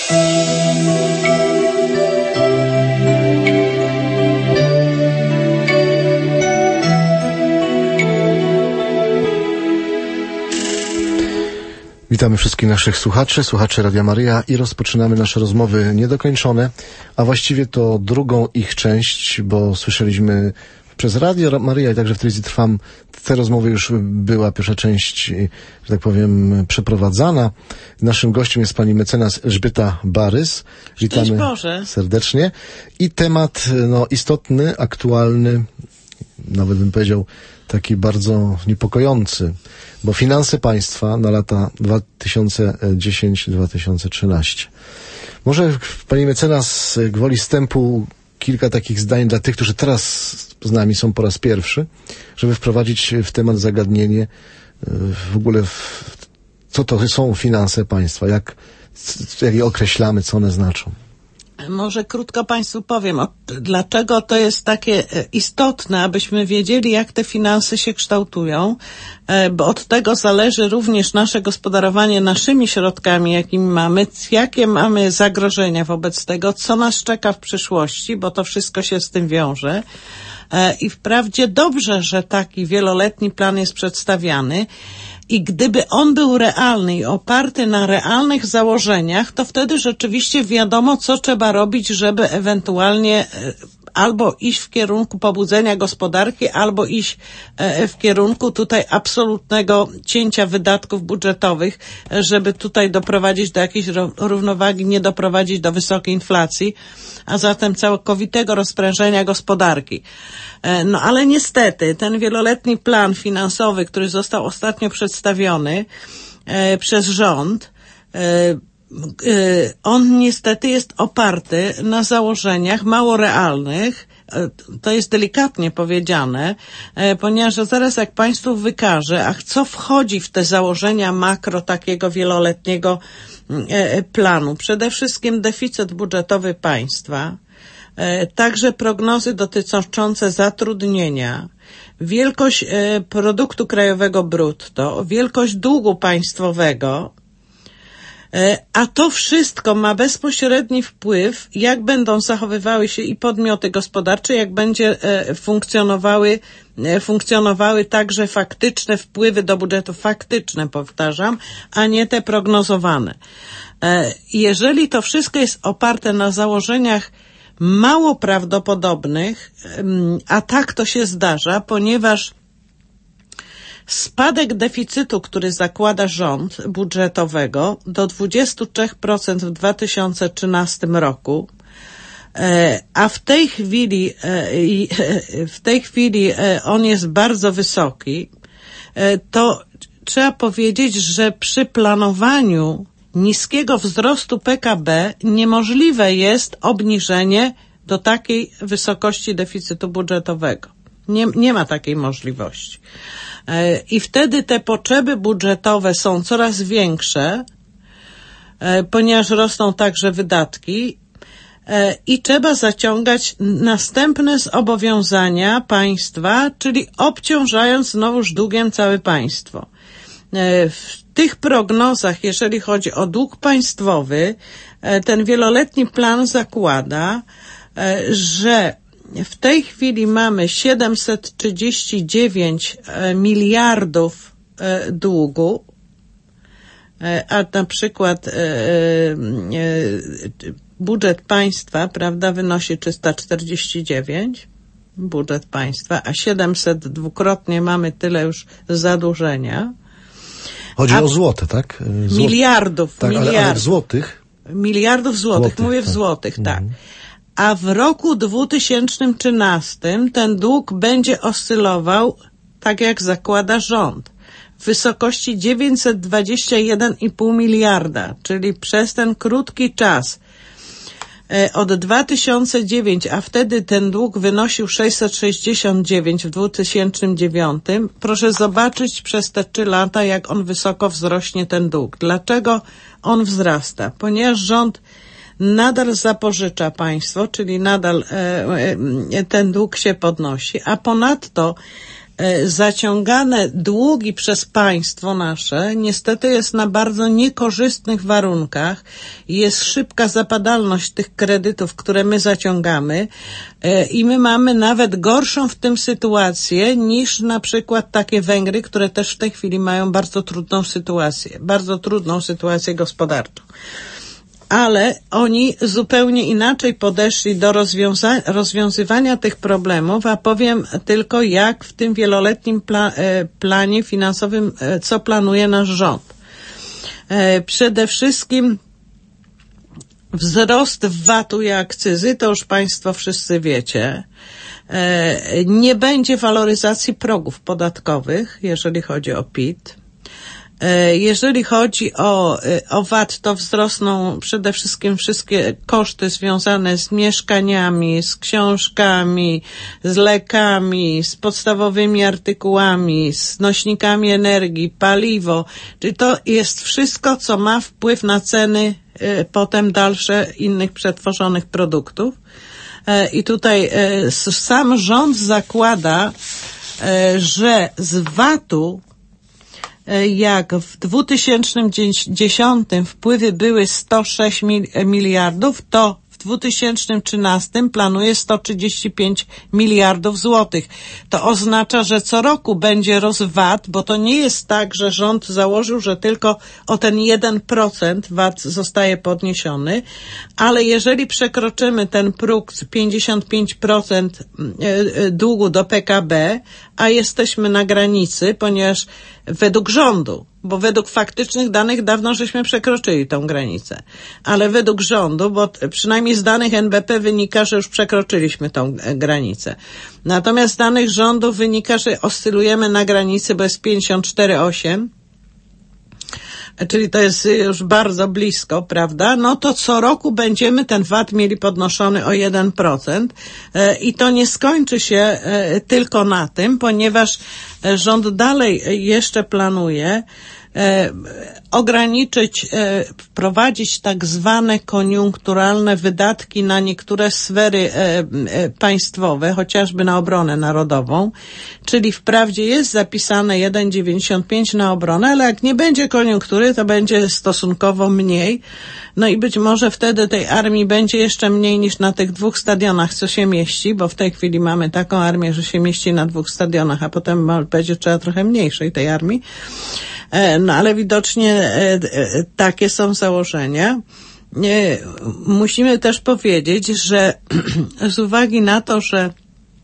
Witamy wszystkich naszych słuchaczy Radia Maryja i rozpoczynamy nasze rozmowy niedokończone, a właściwie to drugą ich część, bo słyszeliśmy przez Radio Maryja i także w telewizji Trwam, te rozmowy już była pierwsza część, że tak powiem, przeprowadzana. Naszym gościem jest pani mecenas Elżbieta Barys. Witamy serdecznie. I temat istotny, aktualny, nawet bym powiedział taki bardzo niepokojący, bo finanse państwa na lata 2010-2013. Może pani mecenas gwoli wstępu kilka takich zdań dla tych, którzy teraz z nami są po raz pierwszy, żeby wprowadzić w temat zagadnienie w ogóle co to są finanse państwa, jak je określamy, co one znaczą. Może krótko Państwu powiem, dlaczego to jest takie istotne, abyśmy wiedzieli, jak te finanse się kształtują, bo od tego zależy również nasze gospodarowanie naszymi środkami, jakimi mamy, jakie mamy zagrożenia wobec tego, co nas czeka w przyszłości, bo to wszystko się z tym wiąże. I wprawdzie dobrze, że taki wieloletni plan jest przedstawiany. I gdyby on był realny i oparty na realnych założeniach, to wtedy rzeczywiście wiadomo, co trzeba robić, żeby ewentualnie albo iść w kierunku pobudzenia gospodarki, albo iść w kierunku tutaj absolutnego cięcia wydatków budżetowych, żeby tutaj doprowadzić do jakiejś równowagi, nie doprowadzić do wysokiej inflacji, a zatem całkowitego rozprężenia gospodarki. No ale niestety ten wieloletni plan finansowy, który został ostatnio przedstawiony przez rząd, on niestety jest oparty na założeniach mało realnych. To jest delikatnie powiedziane, ponieważ zaraz jak Państwu wykażę, co wchodzi w te założenia makro takiego wieloletniego planu. Przede wszystkim deficyt budżetowy państwa, także prognozy dotyczące zatrudnienia, wielkość produktu krajowego brutto, wielkość długu państwowego, a to wszystko ma bezpośredni wpływ, jak będą zachowywały się i podmioty gospodarcze, jak będzie funkcjonowały także faktyczne wpływy do budżetu, faktyczne powtarzam, a nie te prognozowane. Jeżeli to wszystko jest oparte na założeniach mało prawdopodobnych, a tak to się zdarza, ponieważ spadek deficytu, który zakłada rząd budżetowego do 23% w 2013 roku, a w tej chwili on jest bardzo wysoki, to trzeba powiedzieć, że przy planowaniu niskiego wzrostu PKB niemożliwe jest obniżenie do takiej wysokości deficytu budżetowego. Nie ma takiej możliwości. I wtedy te potrzeby budżetowe są coraz większe, ponieważ rosną także wydatki i trzeba zaciągać następne zobowiązania państwa, czyli obciążając znowuż długiem całe państwo. W tych prognozach, jeżeli chodzi o dług państwowy, ten wieloletni plan zakłada, że w tej chwili mamy 739 miliardów długu, a na przykład budżet państwa, prawda, wynosi 349, budżet państwa, a 700 dwukrotnie mamy tyle już zadłużenia. Chodzi o złote, tak? Miliardów. Tak, ale w złotych? Miliardów złotych, mówię w złotych, tak. A w roku 2013 ten dług będzie oscylował, tak jak zakłada rząd, w wysokości 921,5 miliarda, czyli przez ten krótki czas od 2009, a wtedy ten dług wynosił 669 w 2009. Proszę zobaczyć przez te 3 lata, jak on wysoko wzrośnie ten dług. Dlaczego on wzrasta? Ponieważ rząd nadal zapożycza państwo, czyli nadal ten dług się podnosi, a ponadto zaciągane długi przez państwo nasze niestety jest na bardzo niekorzystnych warunkach. Jest szybka zapadalność tych kredytów, które my zaciągamy i my mamy nawet gorszą w tym sytuację niż na przykład takie Węgry, które też w tej chwili mają bardzo trudną sytuację gospodarczą. Ale oni zupełnie inaczej podeszli do rozwiązywania tych problemów, a powiem tylko jak w tym wieloletnim planie finansowym, co planuje nasz rząd. Przede wszystkim wzrost VAT-u i akcyzy, to już państwo wszyscy wiecie. Nie będzie waloryzacji progów podatkowych, jeżeli chodzi o PIT. Jeżeli chodzi o VAT, to wzrosną przede wszystkim wszystkie koszty związane z mieszkaniami, z książkami, z lekami, z podstawowymi artykułami, z nośnikami energii, paliwo. Czyli to jest wszystko, co ma wpływ na ceny potem dalsze innych przetworzonych produktów. I tutaj sam rząd zakłada, że z VAT-u jak w 2010 wpływy były 106 miliardów, to w 2013 planuje 135 miliardów złotych. To oznacza, że co roku będzie rósł VAT, bo to nie jest tak, że rząd założył, że tylko o ten 1% VAT zostaje podniesiony, ale jeżeli przekroczymy ten próg 55% długu do PKB, a jesteśmy na granicy, ponieważ według rządu, bo według faktycznych danych dawno żeśmy przekroczyli tą granicę, ale według rządu, bo przynajmniej z danych NBP wynika, że już przekroczyliśmy tą granicę. Natomiast z danych rządu wynika, że oscylujemy na granicy, bo jest 54,8, czyli to jest już bardzo blisko, prawda? No to co roku będziemy ten VAT mieli podnoszony o 1% i to nie skończy się tylko na tym, ponieważ rząd dalej jeszcze planuje ograniczyć, wprowadzić tak zwane koniunkturalne wydatki na niektóre sfery państwowe, chociażby na obronę narodową, czyli wprawdzie jest zapisane 1,95 na obronę, ale jak nie będzie koniunktury, to będzie stosunkowo mniej. No i być może wtedy tej armii będzie jeszcze mniej niż na tych 2 stadionach, co się mieści, bo w tej chwili mamy taką armię, że się mieści na 2 stadionach, a potem będzie trzeba trochę mniejszej tej armii. No ale widocznie takie są założenia. Musimy też powiedzieć, że z uwagi na to, że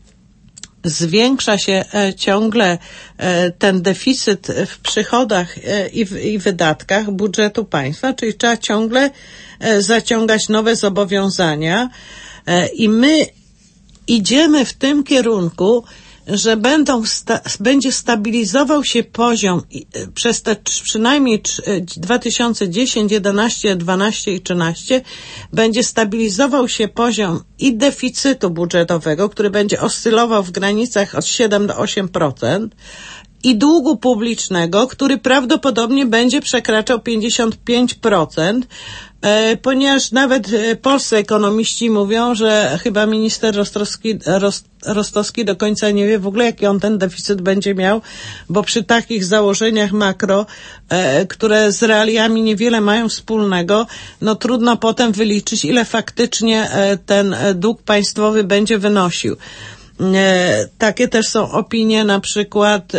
zwiększa się ciągle ten deficyt w przychodach i wydatkach budżetu państwa, czyli trzeba ciągle zaciągać nowe zobowiązania i my idziemy w tym kierunku, że będzie stabilizował się poziom przez te przynajmniej 2010, 11, 12 i 13 będzie stabilizował się poziom i deficytu budżetowego, który będzie oscylował w granicach od 7 do 8%, i długu publicznego, który prawdopodobnie będzie przekraczał 55%, ponieważ nawet polscy ekonomiści mówią, że chyba minister Rostowski do końca nie wie w ogóle, jaki on ten deficyt będzie miał, bo przy takich założeniach makro, które z realiami niewiele mają wspólnego, no trudno potem wyliczyć, ile faktycznie ten dług państwowy będzie wynosił. Takie też są opinie na przykład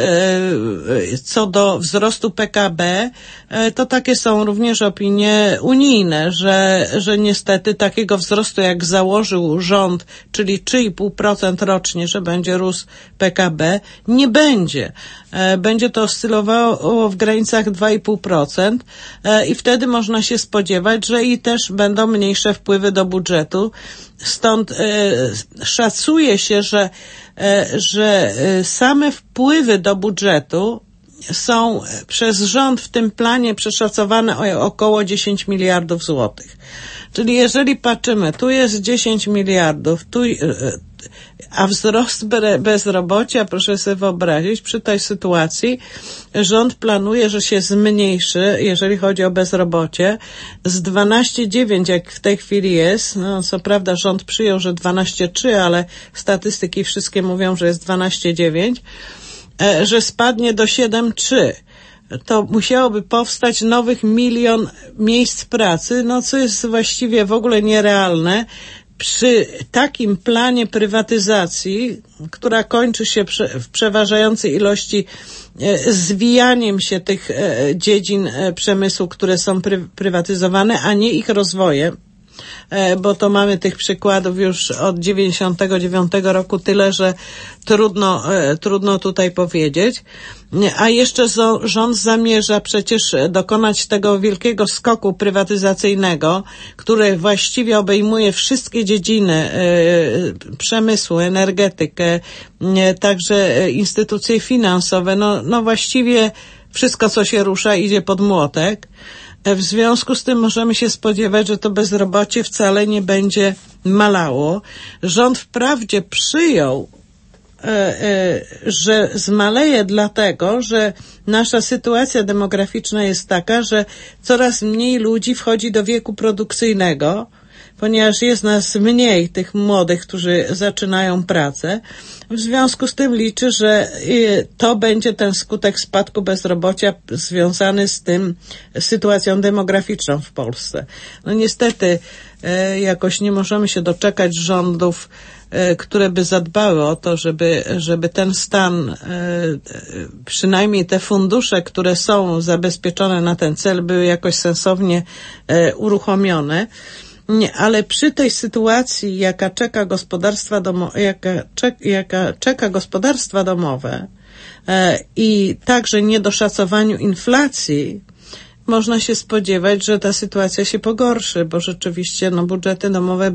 co do wzrostu PKB, to takie są również opinie unijne, że niestety takiego wzrostu jak założył rząd, czyli 3,5% rocznie, że będzie rósł PKB, nie będzie. Będzie to oscylowało w granicach 2,5% i wtedy można się spodziewać, że i też będą mniejsze wpływy do budżetu. Stąd szacuje się, że same wpływy do budżetu są przez rząd w tym planie przeszacowane o około 10 miliardów złotych. Czyli jeżeli patrzymy, tu jest 10 miliardów, a wzrost bezrobocia, proszę sobie wyobrazić, przy tej sytuacji rząd planuje, że się zmniejszy, jeżeli chodzi o bezrobocie, z 12,9, jak w tej chwili jest, no co prawda rząd przyjął, że 12,3, ale statystyki wszystkie mówią, że jest 12,9, że spadnie do 7,3. To musiałoby powstać nowych 1 milion miejsc pracy, no co jest właściwie w ogóle nierealne przy takim planie prywatyzacji, która kończy się w przeważającej ilości zwijaniem się tych dziedzin przemysłu, które są prywatyzowane, a nie ich rozwojem. Bo to mamy tych przykładów już od 99 roku tyle, że trudno tutaj powiedzieć. A jeszcze rząd zamierza przecież dokonać tego wielkiego skoku prywatyzacyjnego, który właściwie obejmuje wszystkie dziedziny przemysłu, energetykę, także instytucje finansowe. No właściwie wszystko, co się rusza, idzie pod młotek. W związku z tym możemy się spodziewać, że to bezrobocie wcale nie będzie malało. Rząd wprawdzie przyjął, że zmaleje dlatego, że nasza sytuacja demograficzna jest taka, że coraz mniej ludzi wchodzi do wieku produkcyjnego, ponieważ jest nas mniej, tych młodych, którzy zaczynają pracę. W związku z tym liczy, że to będzie ten skutek spadku bezrobocia związany z tym sytuacją demograficzną w Polsce. No niestety jakoś nie możemy się doczekać rządów, które by zadbały o to, żeby ten stan, przynajmniej te fundusze, które są zabezpieczone na ten cel, były jakoś sensownie uruchomione. Nie, ale przy tej sytuacji, jaka czeka gospodarstwa domowe i także niedoszacowaniu inflacji, można się spodziewać, że ta sytuacja się pogorszy, bo rzeczywiście budżety domowe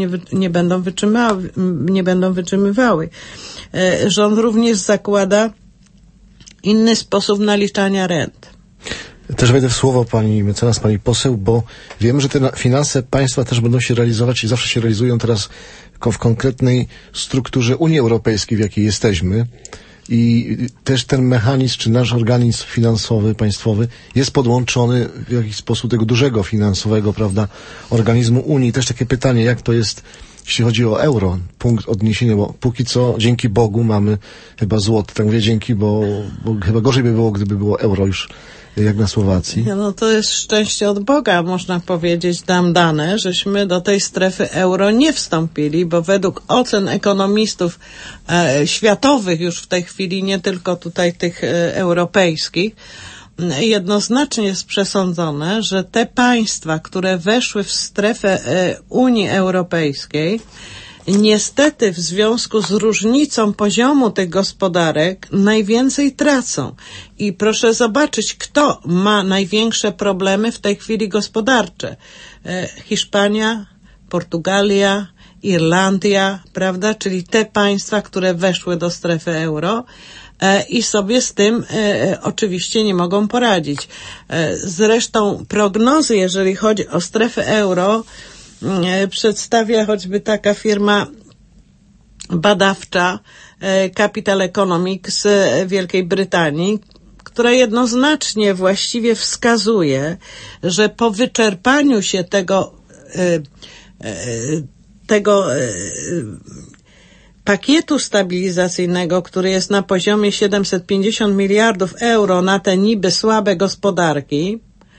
nie będą wytrzymywały. Rząd również zakłada inny sposób naliczania rent. Też wejdę w słowo pani mecenas, pani poseł, bo wiem, że te finanse państwa też będą się realizować i zawsze się realizują teraz w konkretnej strukturze Unii Europejskiej, w jakiej jesteśmy. I też ten mechanizm, czy nasz organizm finansowy, państwowy jest podłączony w jakiś sposób tego dużego finansowego, prawda, organizmu Unii. Też takie pytanie, jak to jest, jeśli chodzi o euro, punkt odniesienia, bo póki co, dzięki Bogu, mamy chyba złoty. Tak mówię dzięki, bo chyba gorzej by było, gdyby było euro już jak na Słowacji. No to jest szczęście od Boga, można powiedzieć, nam dane, żeśmy do tej strefy euro nie wstąpili, bo według ocen ekonomistów światowych już w tej chwili, nie tylko tutaj tych europejskich, jednoznacznie jest przesądzone, że te państwa, które weszły w strefę Unii Europejskiej, niestety w związku z różnicą poziomu tych gospodarek najwięcej tracą. I proszę zobaczyć, kto ma największe problemy w tej chwili gospodarcze. Hiszpania, Portugalia, Irlandia, prawda? Czyli te państwa, które weszły do strefy euro i sobie z tym oczywiście nie mogą poradzić. Zresztą prognozy, jeżeli chodzi o strefę euro, przedstawia choćby taka firma badawcza Capital Economics z Wielkiej Brytanii, która jednoznacznie właściwie wskazuje, że po wyczerpaniu się tego pakietu stabilizacyjnego, który jest na poziomie 750 miliardów euro na te niby słabe gospodarki,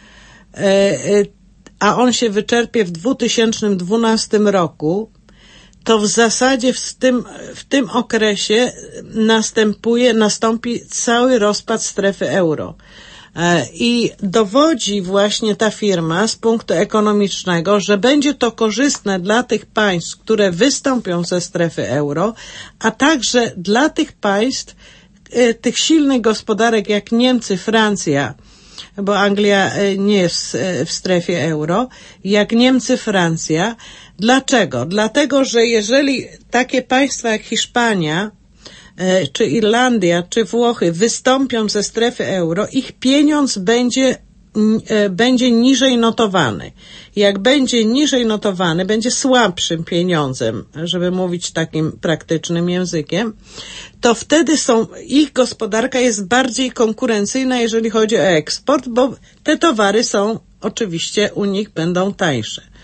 a on się wyczerpie w 2012 roku, to w zasadzie w tym okresie nastąpi cały rozpad strefy euro. I dowodzi właśnie ta firma z punktu ekonomicznego, że będzie to korzystne dla tych państw, które wystąpią ze strefy euro, a także dla tych państw, tych silnych gospodarek jak Niemcy, Francja, bo Anglia nie jest w strefie euro, jak Niemcy, Francja. Dlaczego? Dlatego, że jeżeli takie państwa jak Hiszpania, czy Irlandia, czy Włochy wystąpią ze strefy euro, ich pieniądz będzie niżej notowany. Jak będzie niżej notowany, będzie słabszym pieniądzem, żeby mówić takim praktycznym językiem, to wtedy ich gospodarka jest bardziej konkurencyjna, jeżeli chodzi o eksport, bo te towary oczywiście u nich będą tańsze.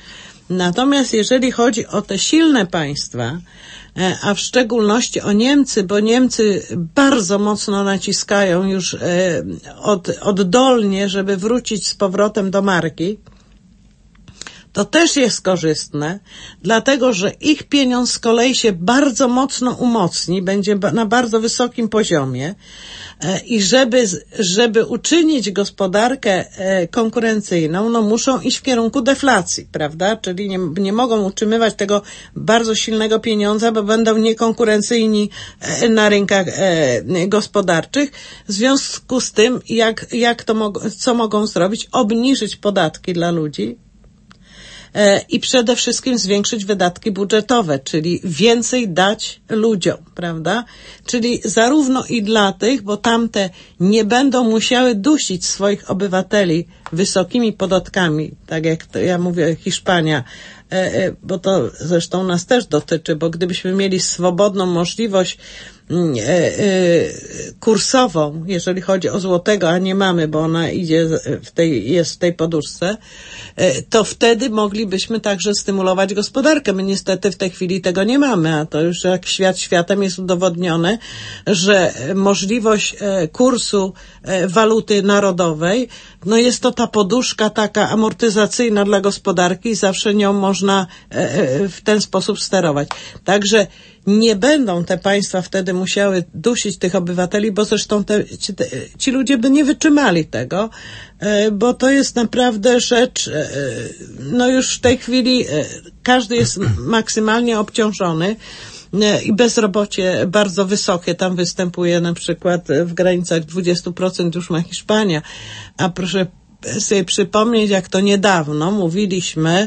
Natomiast jeżeli chodzi o te silne państwa, a w szczególności o Niemcy, bo Niemcy bardzo mocno naciskają już oddolnie, żeby wrócić z powrotem do marki, to też jest korzystne, dlatego że ich pieniądz z kolei się bardzo mocno umocni, będzie na bardzo wysokim poziomie i żeby uczynić gospodarkę konkurencyjną, no muszą iść w kierunku deflacji, prawda? Czyli nie mogą utrzymywać tego bardzo silnego pieniądza, bo będą niekonkurencyjni na rynkach gospodarczych. W związku z tym, co mogą zrobić? Obniżyć podatki dla ludzi, i przede wszystkim zwiększyć wydatki budżetowe, czyli więcej dać ludziom, prawda? Czyli zarówno i dla tych, bo tamte nie będą musiały dusić swoich obywateli wysokimi podatkami, tak jak to ja mówię, Hiszpania, bo to zresztą nas też dotyczy, bo gdybyśmy mieli swobodną możliwość kursową, jeżeli chodzi o złotego, a nie mamy, bo ona jest w tej poduszce, to wtedy moglibyśmy także stymulować gospodarkę. My niestety w tej chwili tego nie mamy, a to już jak świat światem jest udowodnione, że możliwość kursu waluty narodowej, no jest to ta poduszka taka amortyzacyjna dla gospodarki i zawsze nią można w ten sposób sterować. Także nie będą te państwa wtedy musiały dusić tych obywateli, bo zresztą ci ludzie by nie wytrzymali tego, bo to jest naprawdę rzecz, no już w tej chwili każdy jest maksymalnie obciążony i bezrobocie bardzo wysokie tam występuje, na przykład w granicach 20% już ma Hiszpania, a proszę sobie przypomnieć, jak to niedawno mówiliśmy,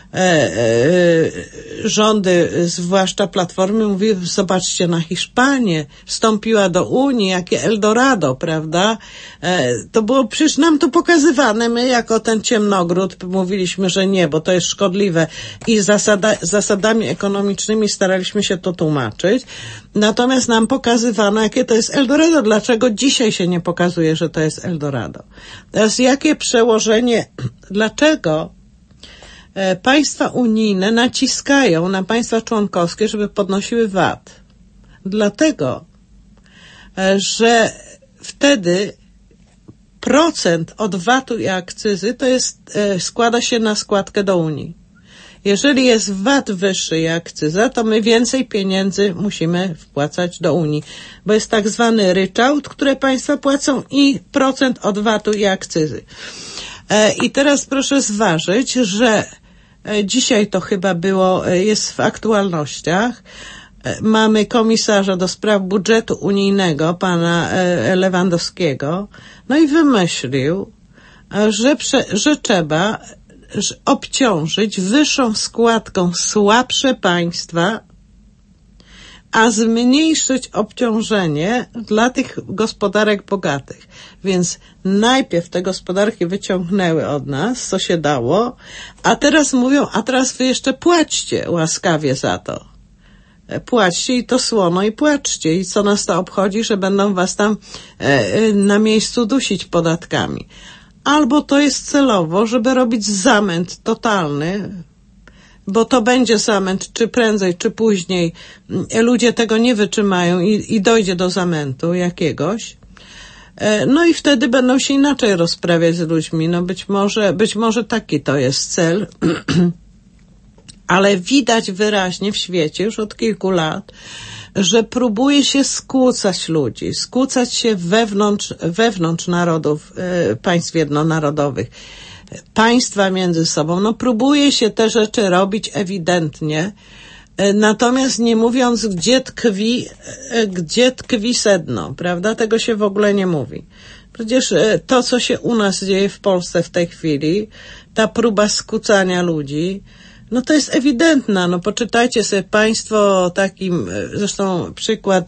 rządy, zwłaszcza Platformy, mówiły, zobaczcie na Hiszpanię, wstąpiła do Unii, jakie Eldorado, prawda? To było przecież nam to pokazywane, my jako ten ciemnogród mówiliśmy, że nie, bo to jest szkodliwe i zasadami ekonomicznymi staraliśmy się to tłumaczyć. Natomiast nam pokazywano, jakie to jest Eldorado. Dlaczego dzisiaj się nie pokazuje, że to jest Eldorado? Teraz jakie przełożenie, dlaczego państwa unijne naciskają na państwa członkowskie, żeby podnosiły VAT? Dlatego, że wtedy procent od VAT-u i akcyzy to składa się na składkę do Unii. Jeżeli jest VAT wyższy i akcyza, to my więcej pieniędzy musimy wpłacać do Unii, bo jest tak zwany ryczałt, które państwa płacą i procent od VAT-u i akcyzy. I teraz proszę zważyć, że dzisiaj to chyba jest w aktualnościach. Mamy komisarza do spraw budżetu unijnego, pana Lewandowskiego, no i wymyślił, że trzeba obciążyć wyższą składką słabsze państwa, a zmniejszyć obciążenie dla tych gospodarek bogatych. Więc najpierw te gospodarki wyciągnęły od nas, co się dało, a teraz mówią, a teraz wy jeszcze płaćcie łaskawie za to. Płaćcie i to słono i płaczcie. I co nas to obchodzi, że będą was tam na miejscu dusić podatkami. Albo to jest celowo, żeby robić zamęt totalny, bo to będzie zamęt, czy prędzej, czy później ludzie tego nie wytrzymają i dojdzie do zamętu jakiegoś. No i wtedy będą się inaczej rozprawiać z ludźmi. No być może taki to jest cel. Ale widać wyraźnie w świecie już od kilku lat, że próbuje się skłócać ludzi, skłócać się wewnątrz narodów, państw jednonarodowych, państwa między sobą. No próbuje się te rzeczy robić ewidentnie, natomiast nie mówiąc, gdzie tkwi sedno, prawda? Tego się w ogóle nie mówi. Przecież to, co się u nas dzieje w Polsce w tej chwili, ta próba skłócania ludzi, no to jest ewidentna. No poczytajcie sobie państwo takim, zresztą przykład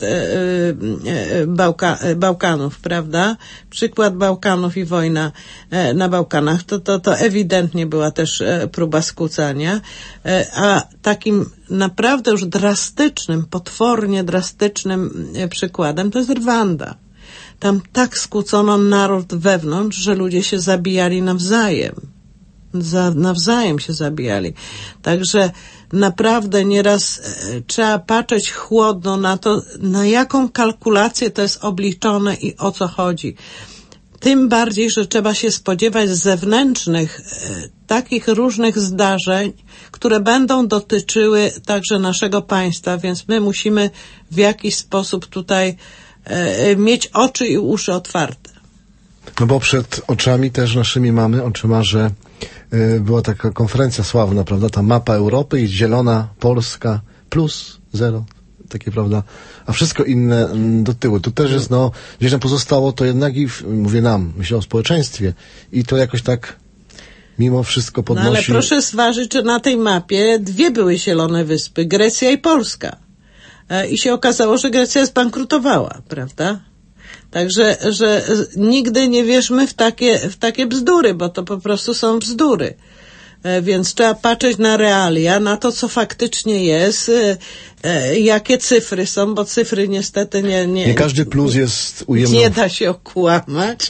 Bałkanów, prawda? Przykład Bałkanów i wojna na Bałkanach. To ewidentnie była też próba skłócania. A takim naprawdę już drastycznym, potwornie drastycznym przykładem to jest Rwanda. Tam tak skłócono naród wewnątrz, że ludzie się zabijali nawzajem. nawzajem się zabijali. Także naprawdę nieraz trzeba patrzeć chłodno na to, na jaką kalkulację to jest obliczone i o co chodzi. Tym bardziej, że trzeba się spodziewać zewnętrznych, takich różnych zdarzeń, które będą dotyczyły także naszego państwa, więc my musimy w jakiś sposób tutaj mieć oczy i uszy otwarte. No bo przed oczami też naszymi mamy, oczyma, że była taka konferencja sławna, prawda, ta mapa Europy i zielona Polska plus 0, takie, prawda, a wszystko inne do tyłu. Tu też jest, gdzieś nam pozostało to jednak i, mówię nam, myślę o społeczeństwie i to jakoś tak mimo wszystko podnosi. No ale proszę zważyć, że na tej mapie 2 były zielone wyspy, Grecja i Polska. I się okazało, że Grecja zbankrutowała, prawda? Także, że nigdy nie wierzmy w takie bzdury, bo to po prostu są bzdury. Więc trzeba patrzeć na realia, na to, co faktycznie jest, jakie cyfry są, bo cyfry niestety nie każdy plus jest ujemną. Nie da się okłamać.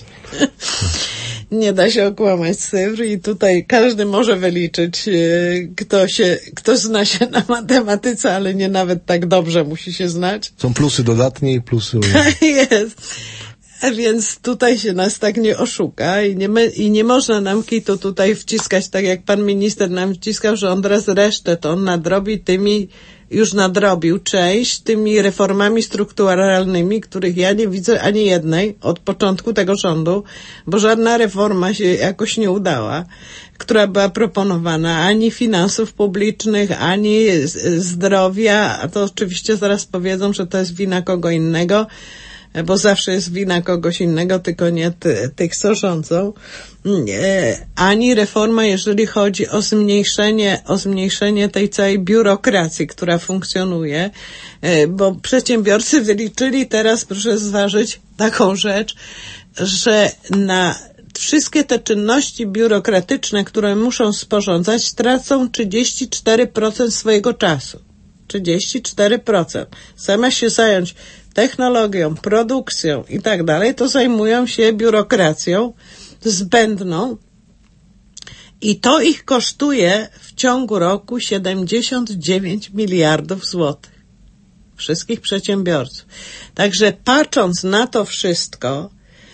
Nie da się okłamać cyfr i tutaj każdy może wyliczyć, kto zna się na matematyce, ale nie nawet tak dobrze musi się znać. Są plusy dodatnie i plusy ujemne. Jest. Więc tutaj się nas tak nie oszuka i nie można nam kitu tutaj wciskać, tak jak pan minister nam wciskał, że on teraz resztę to on nadrobi już nadrobił część tymi reformami strukturalnymi, których ja nie widzę ani jednej od początku tego rządu, bo żadna reforma się jakoś nie udała, która była proponowana, ani finansów publicznych, ani zdrowia, a to oczywiście zaraz powiedzą, że to jest wina kogo innego, bo zawsze jest wina kogoś innego, tylko nie tych, co rządzą, ani reforma, jeżeli chodzi o zmniejszenie tej całej biurokracji, która funkcjonuje, bo przedsiębiorcy wyliczyli teraz, proszę zważyć taką rzecz, że na wszystkie te czynności biurokratyczne, które muszą sporządzać, tracą 34% swojego czasu. 34%. Zamiast się zająć technologią, produkcją i tak dalej, to zajmują się biurokracją zbędną i to ich kosztuje w ciągu roku 79 miliardów złotych. Wszystkich przedsiębiorców. Także patrząc na to wszystko,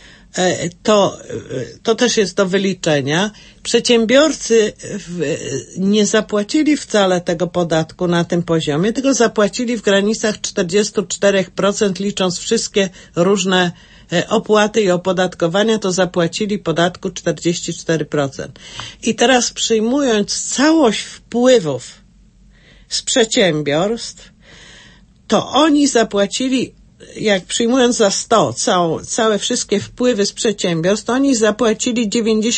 to też jest do wyliczenia. Przedsiębiorcy nie zapłacili wcale tego podatku na tym poziomie, tylko zapłacili w granicach 44%, licząc wszystkie różne opłaty i opodatkowania, to zapłacili podatku 44%. I teraz przyjmując całość wpływów z przedsiębiorstw, to oni zapłacili, jak przyjmując za 100 całe wszystkie wpływy z przedsiębiorstw, to oni zapłacili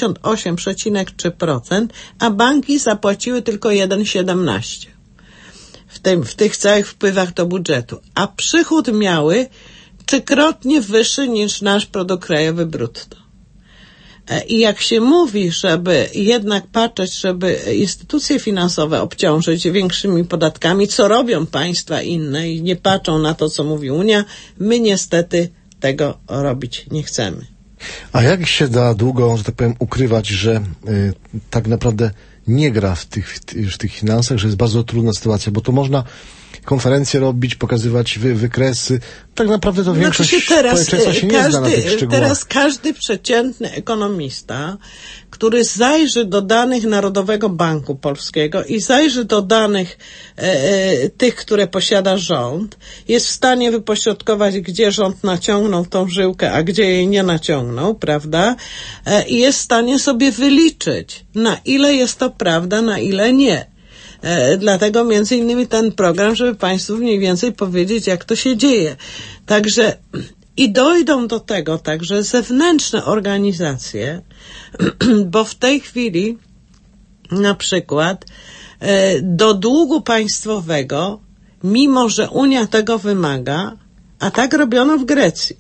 98,3%, a banki zapłaciły tylko 1,17% w tych całych wpływach do budżetu. A przychód miały 3-krotnie wyższy niż nasz produkt krajowy brutto. I jak się mówi, żeby jednak patrzeć, żeby instytucje finansowe obciążyć większymi podatkami, co robią państwa inne i nie patrzą na to, co mówi Unia, my niestety tego robić nie chcemy. A jak się da długo, że tak powiem, ukrywać, że tak naprawdę nie gra w tych finansach, że jest bardzo trudna sytuacja, bo to można konferencje robić, pokazywać wykresy. Tak naprawdę to większość społeczeństwa się nie zna na tych szczegółach. Teraz każdy przeciętny ekonomista, który zajrzy do danych Narodowego Banku Polskiego i zajrzy do danych tych, które posiada rząd, jest w stanie wypośrodkować, gdzie rząd naciągnął tą żyłkę, a gdzie jej nie naciągnął, prawda? I jest w stanie sobie wyliczyć, na ile jest to prawda, na ile nie. Dlatego między innymi ten program, żeby Państwu mniej więcej powiedzieć, jak to się dzieje. Także i dojdą do tego także zewnętrzne organizacje, bo w tej chwili na przykład do długu państwowego, mimo że Unia tego wymaga, a tak robiono w Grecji.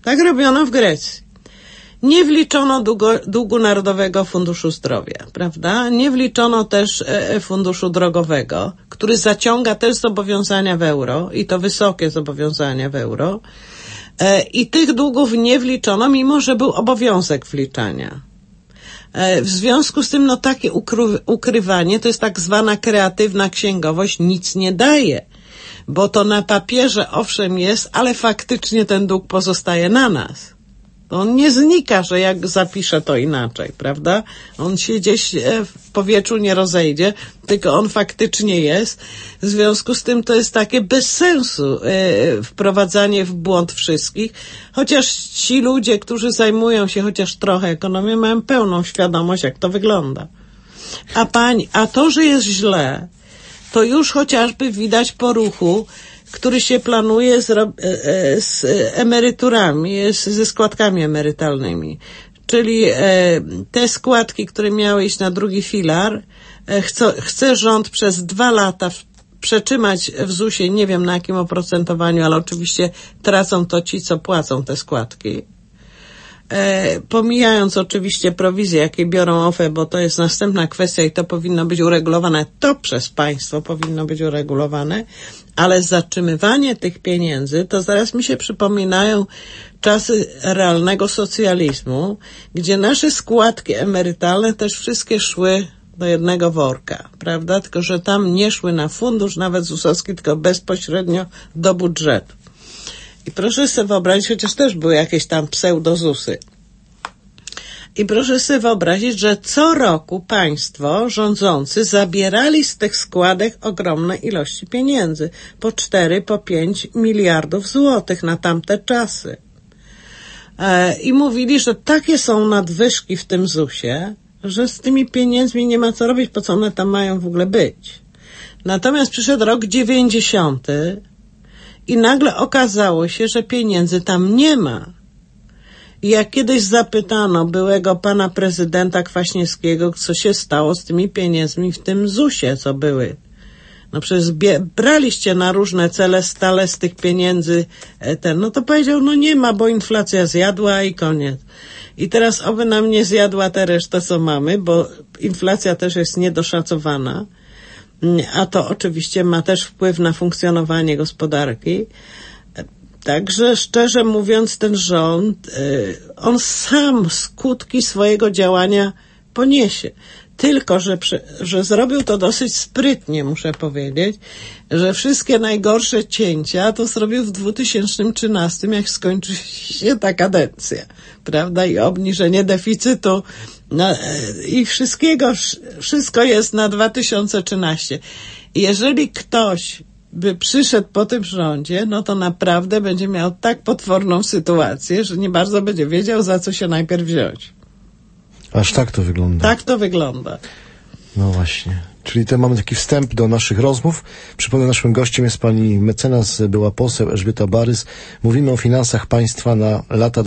Nie wliczono długu Narodowego Funduszu Zdrowia, prawda? Nie wliczono też Funduszu Drogowego, który zaciąga też zobowiązania w euro i to wysokie zobowiązania w euro. I tych długów nie wliczono, mimo że był obowiązek wliczania. W związku z tym, no takie ukrywanie, to jest tak zwana kreatywna księgowość, nic nie daje. Bo to na papierze owszem jest, ale faktycznie ten dług pozostaje na nas. On nie znika, że jak zapiszę to inaczej, prawda? On się gdzieś w powietrzu nie rozejdzie, tylko on faktycznie jest. W związku z tym to jest takie bez sensu wprowadzanie w błąd wszystkich. Chociaż ci ludzie, którzy zajmują się chociaż trochę ekonomią, mają pełną świadomość, jak to wygląda. A to, że jest źle, to już chociażby widać po ruchu, który się planuje z emeryturami, ze składkami emerytalnymi. Czyli te składki, które miały iść na drugi filar, chce rząd przez 2 lata przetrzymać w ZUS-ie, nie wiem na jakim oprocentowaniu, ale oczywiście tracą to ci, co płacą te składki. Pomijając oczywiście prowizje, jakie biorą OFE, bo to jest następna kwestia i to powinno być uregulowane, to przez państwo powinno być uregulowane, ale zatrzymywanie tych pieniędzy, to zaraz mi się przypominają czasy realnego socjalizmu, gdzie nasze składki emerytalne też wszystkie szły do jednego worka, prawda? Tylko że tam nie szły na fundusz, nawet ZUS-owski, tylko bezpośrednio do budżetu. I proszę sobie wyobrazić, chociaż też były jakieś tam pseudo-ZUS-y. I proszę sobie wyobrazić, że co roku państwo rządzący zabierali z tych składek ogromne ilości pieniędzy. Po 4, po 5 miliardów złotych na tamte czasy. I mówili, że takie są nadwyżki w tym ZUS-ie, że z tymi pieniędzmi nie ma co robić, po co one tam mają w ogóle być. Natomiast przyszedł rok 90. i nagle okazało się, że pieniędzy tam nie ma. I jak kiedyś zapytano byłego pana prezydenta Kwaśniewskiego, co się stało z tymi pieniędzmi w tym ZUS-ie, co były. No przecież braliście na różne cele stale z tych pieniędzy no to powiedział, no nie ma, bo inflacja zjadła i koniec. I teraz oby nam nie zjadła tę resztę, co mamy, bo inflacja też jest niedoszacowana. A to oczywiście ma też wpływ na funkcjonowanie gospodarki. Także szczerze mówiąc ten rząd, on sam skutki swojego działania poniesie. Tylko, że zrobił to dosyć sprytnie, muszę powiedzieć, że wszystkie najgorsze cięcia to zrobił w 2013, jak skończy się ta kadencja, prawda? I obniżenie deficytu i wszystko jest na 2013. I jeżeli ktoś by przyszedł po tym rządzie, no to naprawdę będzie miał tak potworną sytuację, że nie bardzo będzie wiedział, za co się najpierw wziąć. Aż tak to wygląda. Tak to wygląda. No właśnie. Czyli mamy taki wstęp do naszych rozmów. Przypomnę, naszym gościem jest pani mecenas, była poseł Elżbieta Barys. Mówimy o finansach państwa na lata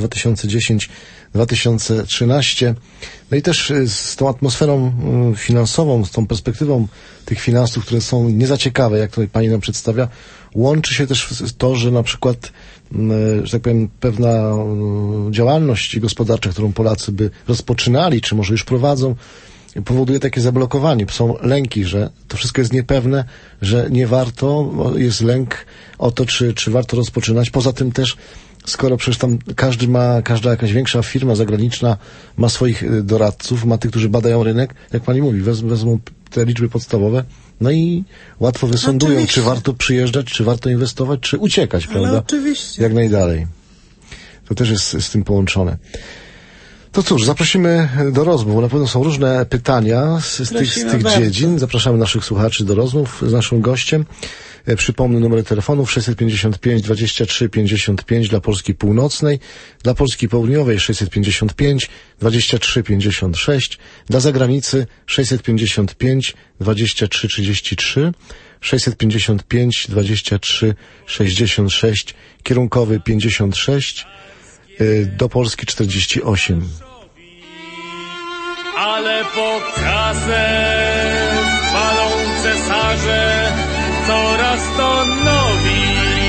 2010-2013. No i też z tą atmosferą finansową, z tą perspektywą tych finansów, które są niezaciekawe, jak tutaj pani nam przedstawia, łączy się też to, że na przykład, że tak powiem, pewna działalność gospodarcza, którą Polacy by rozpoczynali, czy może już prowadzą, powoduje takie zablokowanie. Są lęki, że to wszystko jest niepewne, że nie warto, jest lęk o to, czy warto rozpoczynać. Poza tym też, skoro przecież tam każda jakaś większa firma zagraniczna ma swoich doradców, ma tych, którzy badają rynek, jak pani mówi, wezmą te liczby podstawowe, no i łatwo wysądują, oczywiście, czy warto przyjeżdżać, czy warto inwestować, czy uciekać, prawda? Ale oczywiście. Jak najdalej. To też jest z tym połączone. To cóż, zaprosimy do rozmów. Na pewno są różne pytania z tych dziedzin. Zapraszamy naszych słuchaczy do rozmów z naszym gościem. Przypomnę numery telefonów 655 23 55 dla Polski Północnej, dla Polski Południowej 655 23 56, dla zagranicy 655 23 33, 655 23 66, kierunkowy 56, do Polski 48. Ale po kasę walą cesarze coraz to nowi.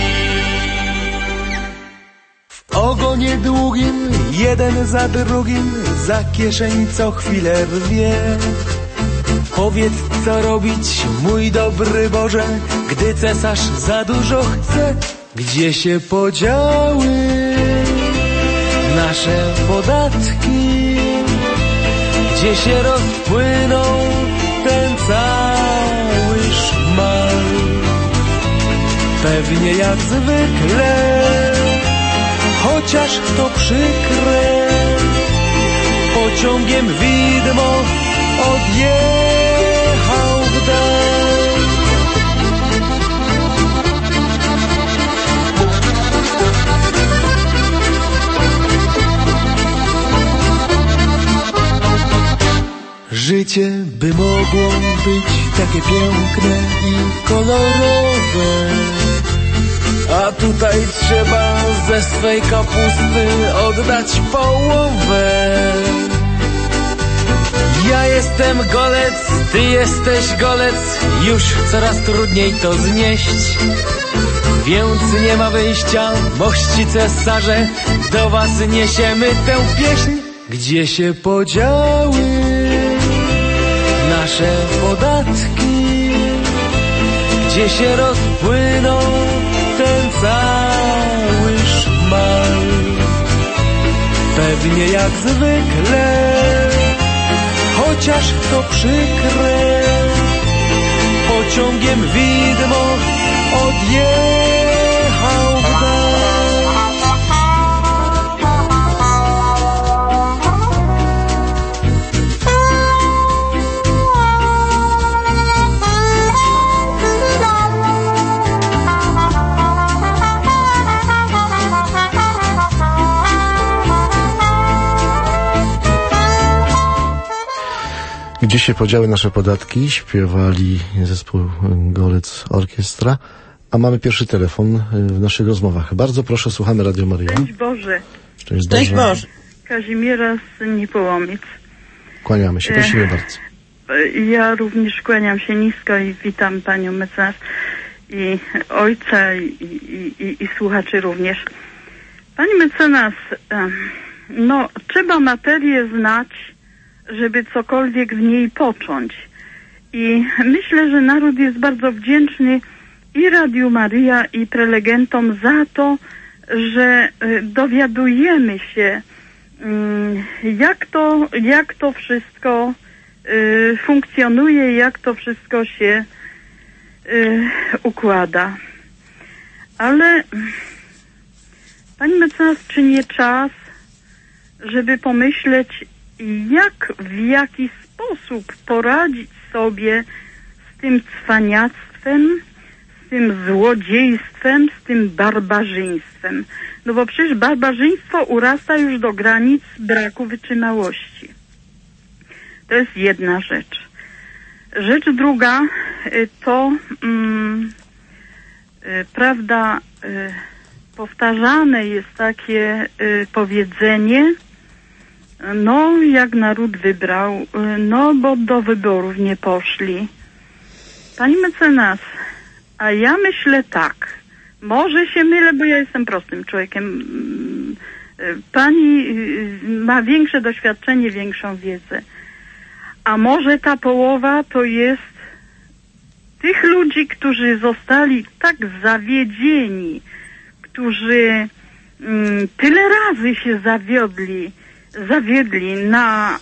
W ogonie długim, jeden za drugim, za kieszeń co chwilę rwie. Powiedz, co robić, mój dobry Boże, gdy cesarz za dużo chce. Gdzie się podziały nasze podatki? gdzie się rozpłynął ten cały szmal. Pewnie jak zwykle, chociaż to przykre, pociągiem widmo odjechał w dal. Życie by mogło być takie piękne i kolorowe, a tutaj trzeba ze swej kapusty oddać połowę. Ja jestem golec, ty jesteś golec, już coraz trudniej to znieść. Więc nie ma wyjścia, mości cesarze, do was niesiemy tę pieśń. Gdzie się podziały nasze podatki? Gdzie się rozpłynął ten cały szmal? Pewnie jak zwykle, chociaż to przykre, pociągiem widmo odjechał w dal. Gdzie się podziały nasze podatki? Śpiewali zespół Golec Orkiestra. A mamy pierwszy telefon w naszych rozmowach. Bardzo proszę, słuchamy Radio Maryja. Szczęść Boże. Szczęść Boże. Cześć Boże. Kazimiera z Niepołomic. Kłaniamy się, prosimy bardzo. Ja również kłaniam się nisko i witam panią mecenas i ojca i słuchaczy również. Pani mecenas, no trzeba materię znać, żeby cokolwiek w niej począć. I myślę, że naród jest bardzo wdzięczny i Radiu Maryja, i prelegentom za to, że dowiadujemy się, jak to wszystko funkcjonuje, jak to wszystko się układa. Ale pani mecenas, czy nie czas, żeby pomyśleć, w jaki sposób poradzić sobie z tym cwaniactwem, z tym złodziejstwem, z tym barbarzyństwem. No bo przecież barbarzyństwo urasta już do granic braku wytrzymałości. To jest jedna rzecz. Rzecz druga to prawda, powtarzane jest takie powiedzenie, no jak naród wybrał, no bo do wyborów nie poszli. Pani mecenas, a ja myślę tak, może się mylę, bo ja jestem prostym człowiekiem. Pani ma większe doświadczenie, większą wiedzę. A może ta połowa to jest tych ludzi, którzy zostali tak zawiedzieni, którzy tyle razy się zawiedli na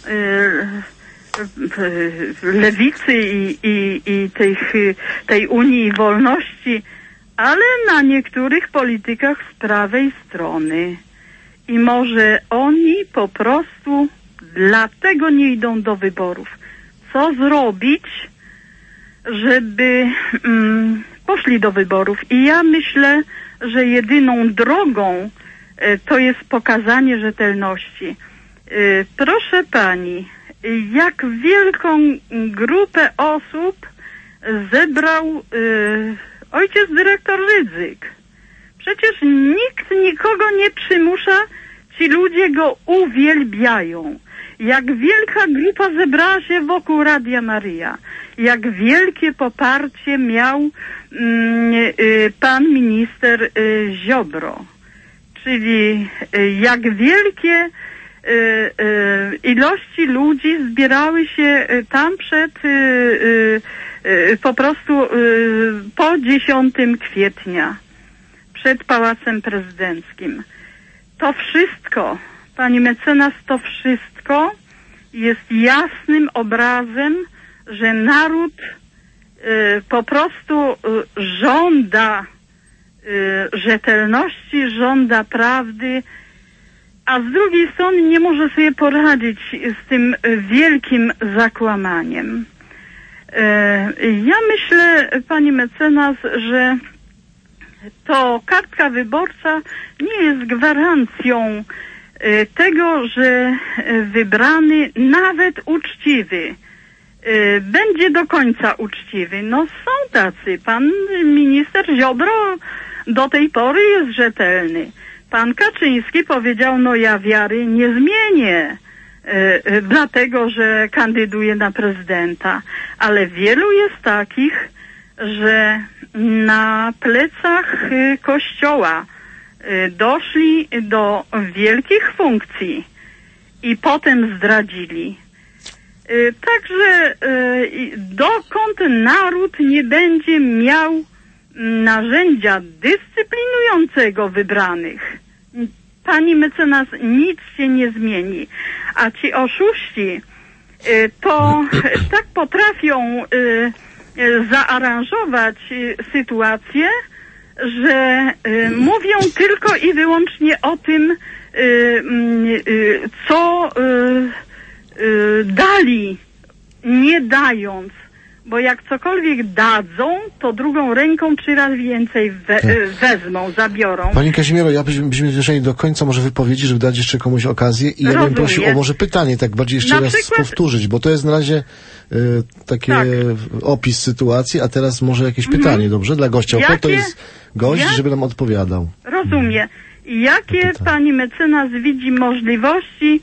lewicy i tej Unii Wolności, ale na niektórych politykach z prawej strony. I może oni po prostu dlatego nie idą do wyborów. Co zrobić, żeby poszli do wyborów? I ja myślę, że jedyną drogą to jest pokazanie rzetelności. Proszę pani, jak wielką grupę osób zebrał ojciec dyrektor Rydzyk. Przecież nikt nikogo nie przymusza, ci ludzie go uwielbiają. Jak wielka grupa zebrała się wokół Radia Maryja, jak wielkie poparcie miał pan minister Ziobro, czyli jak wielkie ilości ludzi zbierały się tam po prostu po 10 kwietnia przed Pałacem Prezydenckim. To wszystko, pani mecenas, to wszystko jest jasnym obrazem, że naród po prostu żąda rzetelności, żąda prawdy, a z drugiej strony nie może sobie poradzić z tym wielkim zakłamaniem. Ja myślę, pani mecenas, że to kartka wyborcza nie jest gwarancją tego, że wybrany, nawet uczciwy, będzie do końca uczciwy. No są tacy. Pan minister Ziobro do tej pory jest rzetelny. Pan Kaczyński powiedział, no ja wiary nie zmienię, dlatego, że kandyduje na prezydenta. Ale wielu jest takich, że na plecach Kościoła doszli do wielkich funkcji i potem zdradzili. Także dokąd naród nie będzie miał narzędzia dyscyplinującego wybranych, pani mecenas, nic się nie zmieni. A ci oszuści to tak potrafią zaaranżować sytuację, że mówią tylko i wyłącznie o tym, co dali, nie dając. Bo jak cokolwiek dadzą, to drugą ręką 3 razy więcej wezmą, zabiorą. Pani Kazimiero, ja byśmy doszli do końca może wypowiedzi, żeby dać jeszcze komuś okazję i ja bym prosił o może pytanie, tak bardziej jeszcze raz powtórzyć, bo to jest na razie taki opis sytuacji, a teraz może jakieś pytanie, dobrze? Dla gościa. Po to jest gość, żeby nam odpowiadał. Rozumiem. Jakie pani mecenas widzi możliwości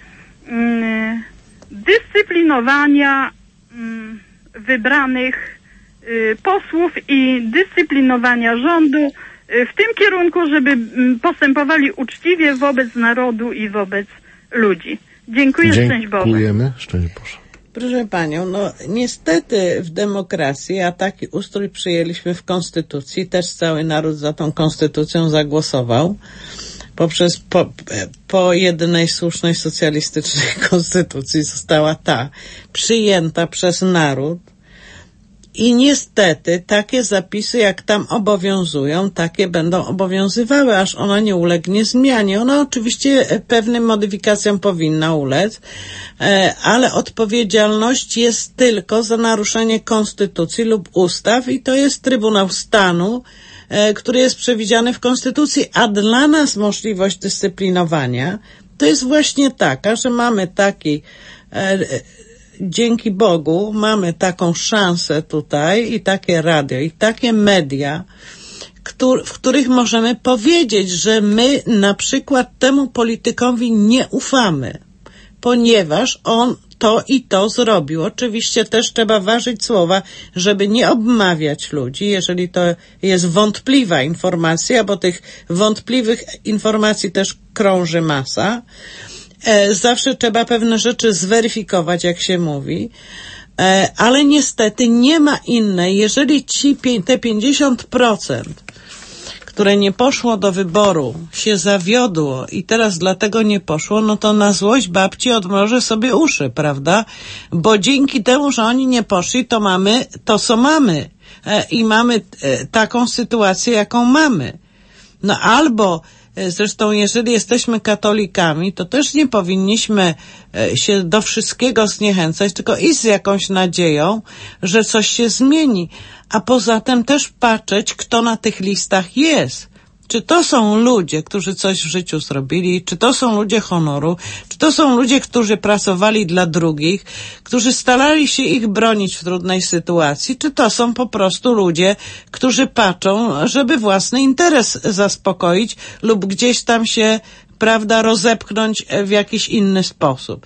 dyscyplinowania wybranych posłów i dyscyplinowania rządu w tym kierunku, żeby postępowali uczciwie wobec narodu i wobec ludzi. Dziękuję, szczęść Boże. Dziękujemy, szczęść Boże. Proszę panią, no niestety w demokracji, a taki ustrój przyjęliśmy w konstytucji, też cały naród za tą konstytucją zagłosował, po jedynej słusznej socjalistycznej konstytucji została ta przyjęta przez naród i niestety takie zapisy jak tam obowiązują, takie będą obowiązywały, aż ona nie ulegnie zmianie. Ona oczywiście pewnym modyfikacjom powinna ulec, ale odpowiedzialność jest tylko za naruszenie konstytucji lub ustaw i to jest Trybunał Stanu, który jest przewidziany w Konstytucji, a dla nas możliwość dyscyplinowania to jest właśnie taka, że mamy taki, dzięki Bogu, mamy taką szansę tutaj i takie radio, i takie media, w których możemy powiedzieć, że my na przykład temu politykowi nie ufamy, ponieważ on to i to zrobił. Oczywiście też trzeba ważyć słowa, żeby nie obmawiać ludzi, jeżeli to jest wątpliwa informacja, bo tych wątpliwych informacji też krąży masa. Zawsze trzeba pewne rzeczy zweryfikować, jak się mówi, ale niestety nie ma innej. Jeżeli te 50%, które nie poszło do wyboru, się zawiodło i teraz dlatego nie poszło, no to na złość babci odmrożę sobie uszy, prawda? Bo dzięki temu, że oni nie poszli, to mamy to, co mamy. I mamy taką sytuację, jaką mamy. No albo, zresztą jeżeli jesteśmy katolikami, to też nie powinniśmy się do wszystkiego zniechęcać, tylko iść z jakąś nadzieją, że coś się zmieni. A poza tym też patrzeć, kto na tych listach jest. Czy to są ludzie, którzy coś w życiu zrobili, czy to są ludzie honoru, czy to są ludzie, którzy pracowali dla drugich, którzy starali się ich bronić w trudnej sytuacji, czy to są po prostu ludzie, którzy patrzą, żeby własny interes zaspokoić lub gdzieś tam się, prawda, rozepchnąć w jakiś inny sposób.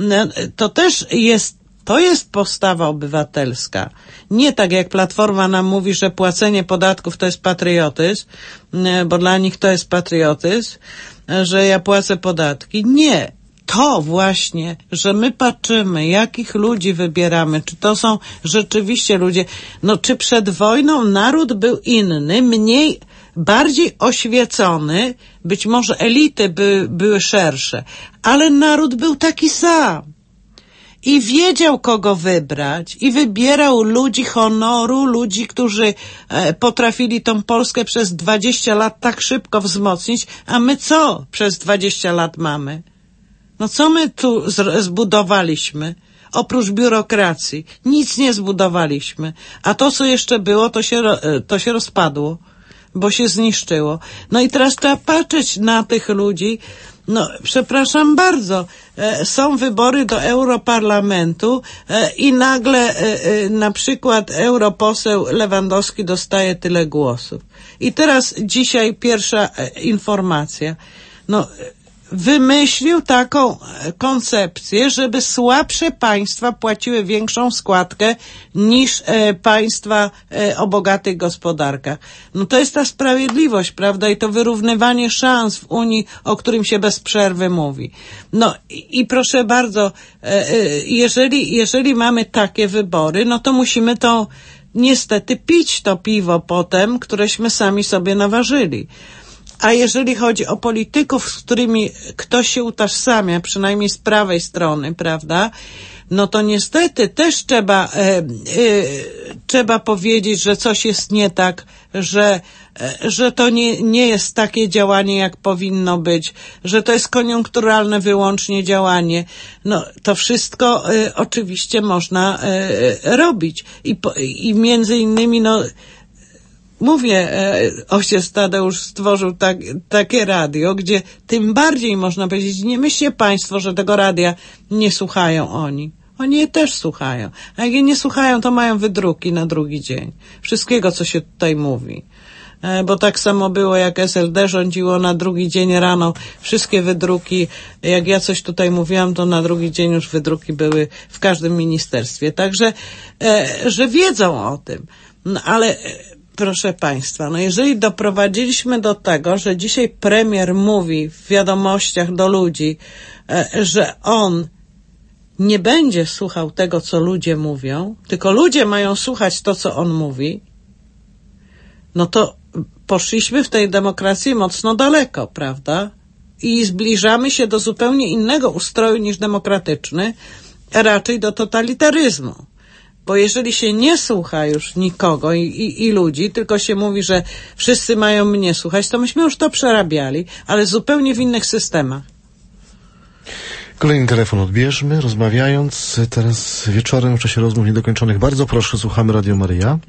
To też to jest postawa obywatelska. Nie tak jak Platforma nam mówi, że płacenie podatków to jest patriotyzm, bo dla nich to jest patriotyzm, że ja płacę podatki. Nie. To właśnie, że my patrzymy, jakich ludzi wybieramy, czy to są rzeczywiście ludzie, no czy przed wojną naród był inny, bardziej oświecony, być może elity były szersze, ale naród był taki sam. i wiedział, kogo wybrać, i wybierał ludzi honoru, ludzi, którzy potrafili tą Polskę przez 20 lat tak szybko wzmocnić, a my co przez 20 lat mamy? No co my tu zbudowaliśmy? Oprócz biurokracji. Nic nie zbudowaliśmy. A to, co jeszcze było, to się rozpadło, bo się zniszczyło. No i teraz trzeba patrzeć na tych ludzi. No, przepraszam bardzo, są wybory do Europarlamentu i nagle na przykład europoseł Lewandowski dostaje tyle głosów. I teraz dzisiaj pierwsza informacja. No, wymyślił taką koncepcję, żeby słabsze państwa płaciły większą składkę niż państwa o bogatych gospodarkach. No to jest ta sprawiedliwość, prawda? I to wyrównywanie szans w Unii, o którym się bez przerwy mówi. No i proszę bardzo, jeżeli mamy takie wybory, no to musimy to niestety pić to piwo potem, któreśmy sami sobie naważyli. A jeżeli chodzi o polityków, z którymi ktoś się utożsamia, przynajmniej z prawej strony, prawda, no to niestety też trzeba powiedzieć, że coś jest nie tak, że to nie jest takie działanie, jak powinno być, że to jest koniunkturalne wyłącznie działanie. No to wszystko oczywiście można robić. I między innymi, no, mówię, ojciec Tadeusz stworzył takie radio, gdzie tym bardziej można powiedzieć, nie myślcie państwo, że tego radia nie słuchają oni. Oni je też słuchają. A jak je nie słuchają, to mają wydruki na drugi dzień. Wszystkiego, co się tutaj mówi. Bo tak samo było, jak SLD rządziło, na drugi dzień rano wszystkie wydruki, jak ja coś tutaj mówiłam, to na drugi dzień już wydruki były w każdym ministerstwie. Także, że wiedzą o tym. No, ale proszę państwa, no jeżeli doprowadziliśmy do tego, że dzisiaj premier mówi w wiadomościach do ludzi, że on nie będzie słuchał tego, co ludzie mówią, tylko ludzie mają słuchać to, co on mówi, no to poszliśmy w tej demokracji mocno daleko, prawda? I zbliżamy się do zupełnie innego ustroju niż demokratyczny, a raczej do totalitaryzmu. Bo jeżeli się nie słucha już nikogo i ludzi, tylko się mówi, że wszyscy mają mnie słuchać, to myśmy już to przerabiali, ale zupełnie w innych systemach. Kolejny telefon odbierzmy, rozmawiając teraz wieczorem w czasie rozmów niedokończonych. Bardzo proszę, słuchamy Radio Maryja.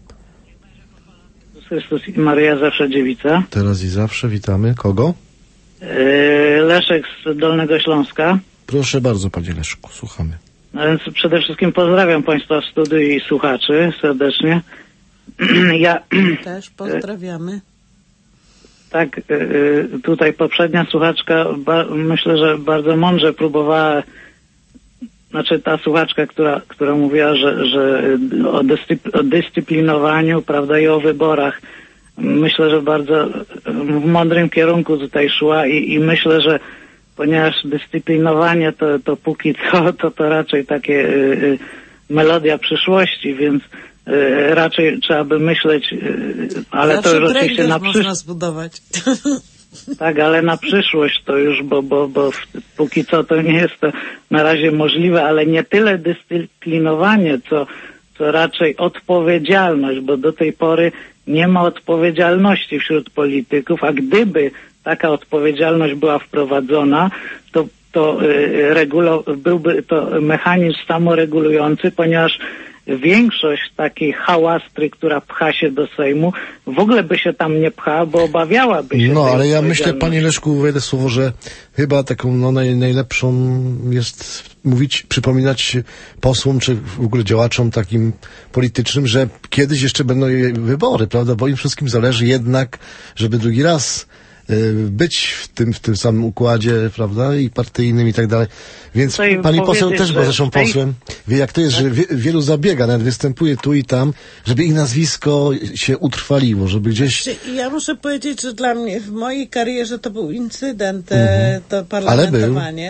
Chrystus i Maryja, zawsze dziewica. Teraz i zawsze, witamy. Kogo? Leszek z Dolnego Śląska. Proszę bardzo, panie Leszku, słuchamy. No więc przede wszystkim pozdrawiam państwa w studiu i słuchaczy serdecznie. Ja też pozdrawiamy. Tak, tutaj poprzednia słuchaczka, myślę, że bardzo mądrze próbowała, znaczy ta słuchaczka, która mówiła, że o dyscyplinowaniu, prawda, i o wyborach. Myślę, że bardzo w mądrym kierunku tutaj szła i myślę, że ponieważ dyscyplinowanie to póki co, to raczej takie melodia przyszłości, więc raczej trzeba by myśleć, ale zawsze to już oczywiście na można zbudować. Tak, ale na przyszłość to już, bo póki co to nie jest to na razie możliwe, ale nie tyle dyscyplinowanie, co raczej odpowiedzialność, bo do tej pory nie ma odpowiedzialności wśród polityków, a gdyby taka odpowiedzialność była wprowadzona, to byłby to mechanizm samoregulujący, ponieważ większość takiej hałastry, która pcha się do Sejmu, w ogóle by się tam nie pchała, bo obawiałaby się. No, ale ja myślę, panie Leszku, wejdę słowo, że chyba taką najlepszą jest przypominać posłom, czy w ogóle działaczom takim politycznym, że kiedyś jeszcze będą wybory, prawda? Bo im wszystkim zależy jednak, żeby drugi raz być w tym samym układzie, prawda, i partyjnym i tak dalej. Więc pani poseł też była zresztą posłem, wie jak to jest, że wielu zabiega, nawet występuje tu i tam, żeby ich nazwisko się utrwaliło, żeby gdzieś... Ja muszę powiedzieć, że dla mnie w mojej karierze to był incydent, to parlamentowanie.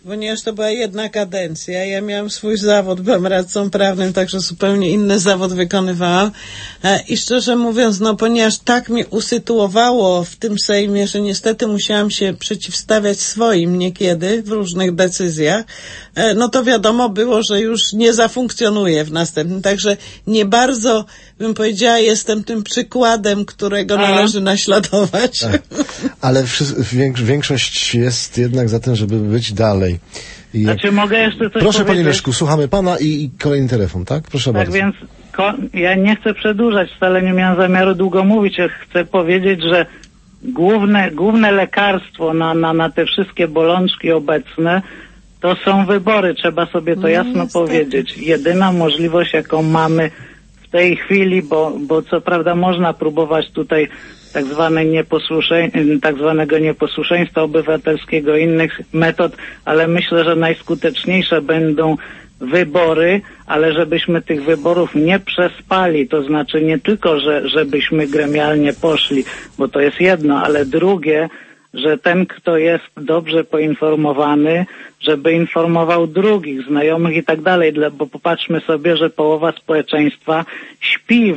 ponieważ to była jedna kadencja. Ja miałam swój zawód, byłam radcą prawnym, także zupełnie inny zawód wykonywałam. I szczerze mówiąc, ponieważ tak mnie usytuowało w tym Sejmie, że niestety musiałam się przeciwstawiać swoim niekiedy w różnych decyzjach, to wiadomo było, że już nie zafunkcjonuje w następnym. Także nie bardzo, bym powiedziała, jestem tym przykładem, którego należy naśladować. Tak. Ale większość jest jednak za tym, żeby być dalej. Znaczy mogę jeszcze coś Proszę, powiedzieć? panie Leszku, słuchamy pana i kolejny telefon, tak? Proszę bardzo. Tak więc ja nie chcę przedłużać, wcale nie miałem zamiaru długo mówić. Ja chcę powiedzieć, że główne lekarstwo na te wszystkie bolączki obecne to są wybory. Trzeba sobie to jasno powiedzieć. Jedyna możliwość, jaką mamy w tej chwili, bo co prawda można próbować tutaj tak zwanego nieposłuszeństwa obywatelskiego, innych metod, ale myślę, że najskuteczniejsze będą wybory, ale żebyśmy tych wyborów nie przespali, to znaczy nie tylko, żebyśmy gremialnie poszli, bo to jest jedno, ale drugie, że ten, kto jest dobrze poinformowany, żeby informował drugich, znajomych i tak dalej, bo popatrzmy sobie, że połowa społeczeństwa śpi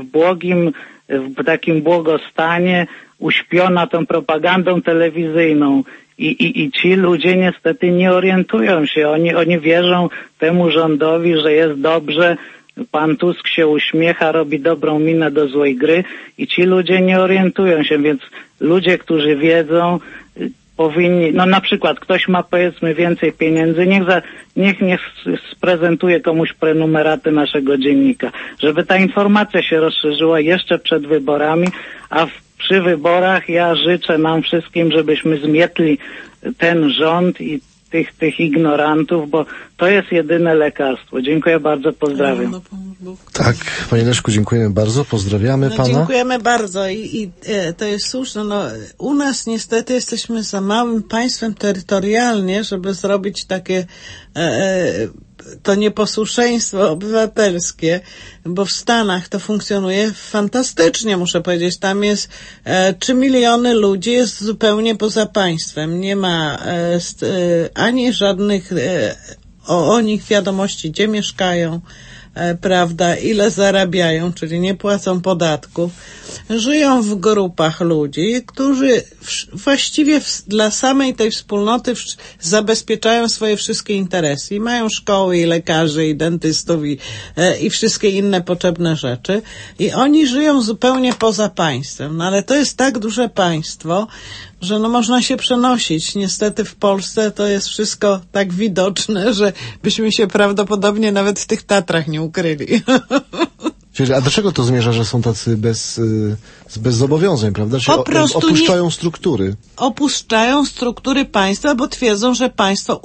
w takim błogostanie, uśpiona tą propagandą telewizyjną i ci ludzie niestety nie orientują się. Oni wierzą temu rządowi, że jest dobrze, pan Tusk się uśmiecha, robi dobrą minę do złej gry i ci ludzie nie orientują się, więc ludzie, którzy wiedzą, powinni, na przykład ktoś ma powiedzmy więcej pieniędzy, niech sprezentuje komuś prenumeraty naszego dziennika, żeby ta informacja się rozszerzyła jeszcze przed wyborami, a przy wyborach ja życzę nam wszystkim, żebyśmy zmietli ten rząd i tych ignorantów, bo to jest jedyne lekarstwo. Dziękuję bardzo, pozdrawiam. Tak, panie Leszku, dziękujemy bardzo, pozdrawiamy pana. Dziękujemy bardzo i to jest słuszne. U nas niestety jesteśmy za małym państwem terytorialnie, żeby zrobić takie to nieposłuszeństwo obywatelskie, bo w Stanach to funkcjonuje fantastycznie, muszę powiedzieć. Tam jest 3 miliony ludzi, jest zupełnie poza państwem. Nie ma ani żadnych o nich wiadomości, gdzie mieszkają, prawda, ile zarabiają, czyli nie płacą podatków. Żyją w grupach ludzi, którzy właściwie dla samej tej wspólnoty zabezpieczają swoje wszystkie interesy. I mają szkoły, i lekarzy, i dentystów, i wszystkie inne potrzebne rzeczy. I oni żyją zupełnie poza państwem. Ale to jest tak duże państwo, że można się przenosić. Niestety w Polsce to jest wszystko tak widoczne, że byśmy się prawdopodobnie nawet w tych Tatrach nie ukryli. Czyli, a do czego to zmierza, że są tacy bez zobowiązań, prawda? Czyli po prostu opuszczają struktury. Opuszczają struktury państwa, bo twierdzą, że państwo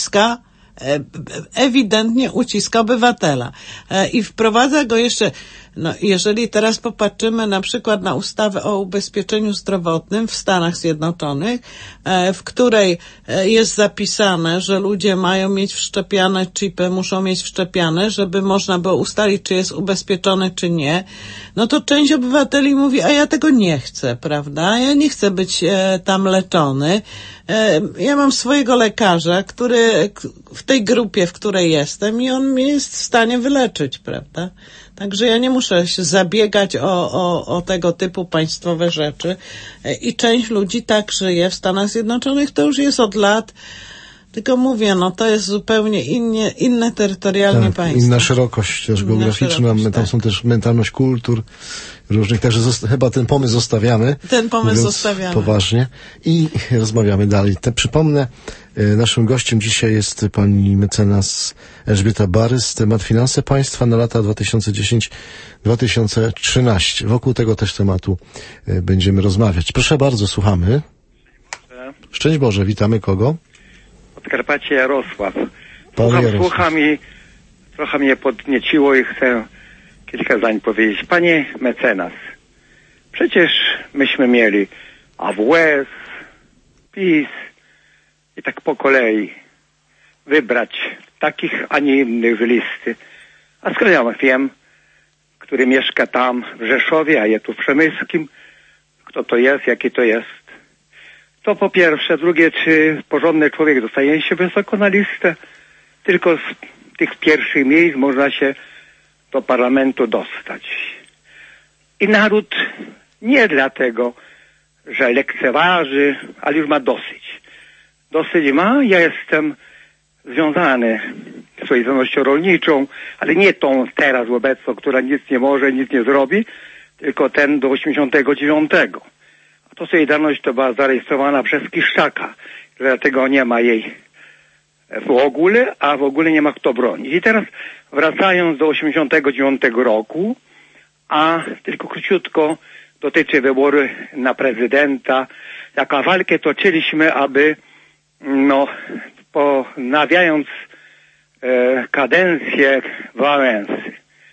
ewidentnie uciska obywatela. I wprowadza go jeszcze, jeżeli teraz popatrzymy na przykład na ustawę o ubezpieczeniu zdrowotnym w Stanach Zjednoczonych, w której jest zapisane, że ludzie mają mieć wszczepiane chipy, muszą mieć wszczepiane, żeby można było ustalić, czy jest ubezpieczony, czy nie, to część obywateli mówi, a ja tego nie chcę, prawda? Ja nie chcę być tam leczony. Ja mam swojego lekarza, który w tej grupie, w której jestem i on mnie jest w stanie wyleczyć, prawda? Także ja nie muszę się zabiegać o tego typu państwowe rzeczy. I część ludzi tak żyje w Stanach Zjednoczonych, to już jest od lat. Tylko mówię, to jest zupełnie inne terytorialnie państwo. Inna szerokość też geograficzna, tam są też mentalność kultur różnych, także chyba ten pomysł zostawiamy. Ten pomysł zostawiamy. Poważnie. I rozmawiamy dalej. Przypomnę, naszym gościem dzisiaj jest pani mecenas Elżbieta Barys, temat finanse państwa na lata 2010-2013. Wokół tego też tematu będziemy rozmawiać. Proszę bardzo, słuchamy. Szczęść Boże, witamy kogo? Podkarpacie, Jarosław. Słucham i trochę mnie podnieciło i chcę kilka zdań powiedzieć. Panie mecenas, przecież myśmy mieli AWS, PiS i tak po kolei wybrać takich, a nie innych z listy. A skoro ja wiem, który mieszka tam w Rzeszowie, a ja tu w Przemyskim, kto to jest, jaki to jest. To po pierwsze. Drugie, czy porządny człowiek dostaje się wysoko na listę? Tylko z tych pierwszych miejsc można się do parlamentu dostać. I naród nie dlatego, że lekceważy, ale już ma dosyć. Dosyć ma. Ja jestem związany z Solidarnością Rolniczą, ale nie tą teraz obecną, która nic nie może, nic nie zrobi, tylko ten do 89. A to Solidarność to była zarejestrowana przez Kiszczaka, dlatego nie ma jej w ogóle, a w ogóle nie ma kto bronić. I teraz wracając do 89 roku, a tylko króciutko dotyczy wyboru na prezydenta, jaką walkę toczyliśmy, aby ponawiając kadencję Wałęsy.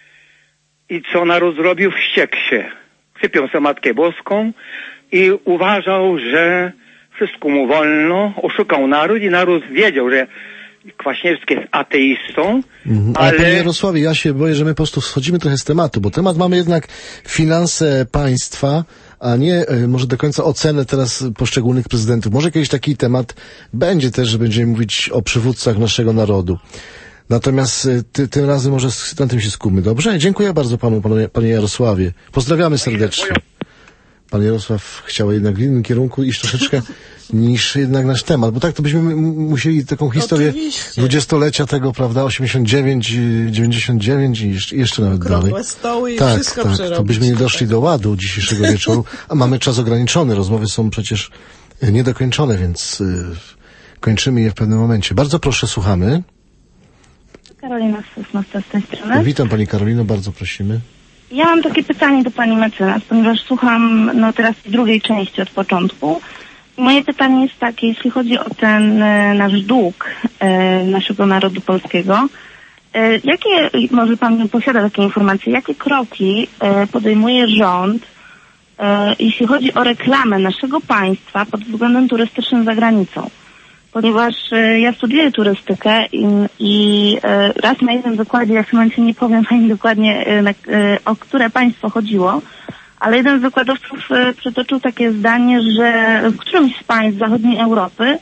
I co naród zrobił? Wściekł się. Przypiął sobie Matkę Boską i uważał, że wszystko mu wolno. Oszukał naród i naród wiedział, że Kwaśniewski jest ateistą, ale panie Jarosławie, ja się boję, że my po prostu schodzimy trochę z tematu, bo temat mamy jednak finanse państwa, a nie może do końca ocenę teraz poszczególnych prezydentów. Może jakiś taki temat będzie też, że będziemy mówić o przywódcach naszego narodu. Natomiast tym razem może na tym się skupmy. Dobrze? Dziękuję bardzo panie Jarosławie. Pozdrawiamy serdecznie. Pan Jarosław chciał jednak w innym kierunku iść troszeczkę niż jednak nasz temat, bo tak to byśmy musieli taką historię dwudziestolecia tego, prawda, 89, 99 i jeszcze nawet dalej. Stoły i tak, wszystko tak, przerobić. to byśmy nie doszli do ładu dzisiejszego wieczoru, a mamy czas ograniczony, rozmowy są przecież niedokończone, więc kończymy je w pewnym momencie. Bardzo proszę, słuchamy. Karolina z tej strony. Witam pani Karolino, bardzo prosimy. Ja mam takie pytanie do pani mecenas, ponieważ słucham teraz drugiej części od początku. Moje pytanie jest takie, jeśli chodzi o ten nasz dług naszego narodu polskiego, jakie, może pan posiada takie informacje, jakie kroki podejmuje rząd, jeśli chodzi o reklamę naszego państwa pod względem turystycznym za granicą? Ponieważ ja studiuję turystykę i raz na jednym wykładzie, ja w tym momencie nie powiem pani dokładnie, o które państwo chodziło, ale jeden z wykładowców przytoczył takie zdanie, że w którymś z państw zachodniej Europy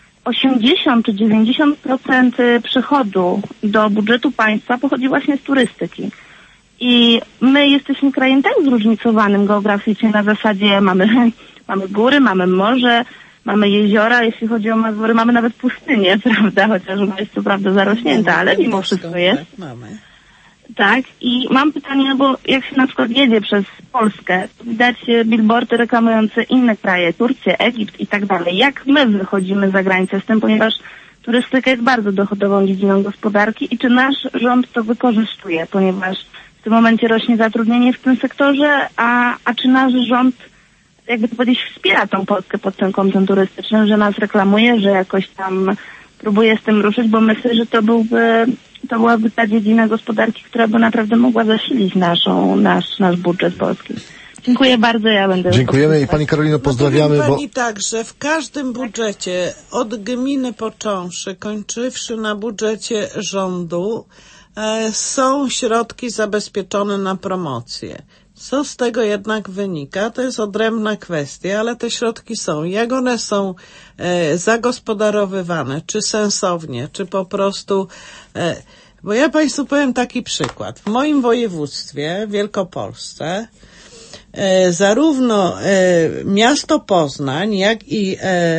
80 czy 90% przychodu do budżetu państwa pochodzi właśnie z turystyki. I my jesteśmy krajem tak zróżnicowanym geograficznie na zasadzie mamy góry, mamy morze, mamy jeziora, jeśli chodzi o Mazury, mamy nawet pustynię, prawda, chociaż ona jest co prawda zarośnięta, ale mimo wszystko jest. Tak, mamy. Tak, i mam pytanie, bo jak się na przykład jedzie przez Polskę, to widać billboardy reklamujące inne kraje, Turcję, Egipt i tak dalej. Jak my wychodzimy za granicę z tym, ponieważ turystyka jest bardzo dochodową dziedziną gospodarki i czy nasz rząd to wykorzystuje, ponieważ w tym momencie rośnie zatrudnienie w tym sektorze, a czy nasz rząd, jakby to powiedzieć, wspiera tą Polskę pod tym kątem turystycznym, że nas reklamuje, że jakoś tam próbuje z tym ruszyć, bo myślę, że to byłaby ta dziedzina gospodarki, która by naprawdę mogła zasilić nasz budżet polski. Dziękuję bardzo, ja będę... Dziękujemy i pani Karolino pozdrawiamy. No pani tak, że w każdym budżecie, od gminy począwszy, kończywszy na budżecie rządu, są środki zabezpieczone na promocję. Co z tego jednak wynika, to jest odrębna kwestia, ale te środki są. Jak one są zagospodarowywane, czy sensownie, czy po prostu... Bo ja państwu powiem taki przykład. W moim województwie, w Wielkopolsce, zarówno miasto Poznań, jak i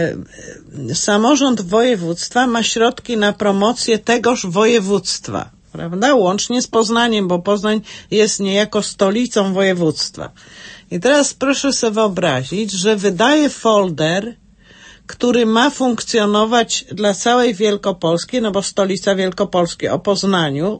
samorząd województwa ma środki na promocję tegoż województwa. Prawda? Łącznie z Poznaniem, bo Poznań jest niejako stolicą województwa. I teraz proszę sobie wyobrazić, że wydaje folder, który ma funkcjonować dla całej Wielkopolski, no bo stolica Wielkopolski o Poznaniu,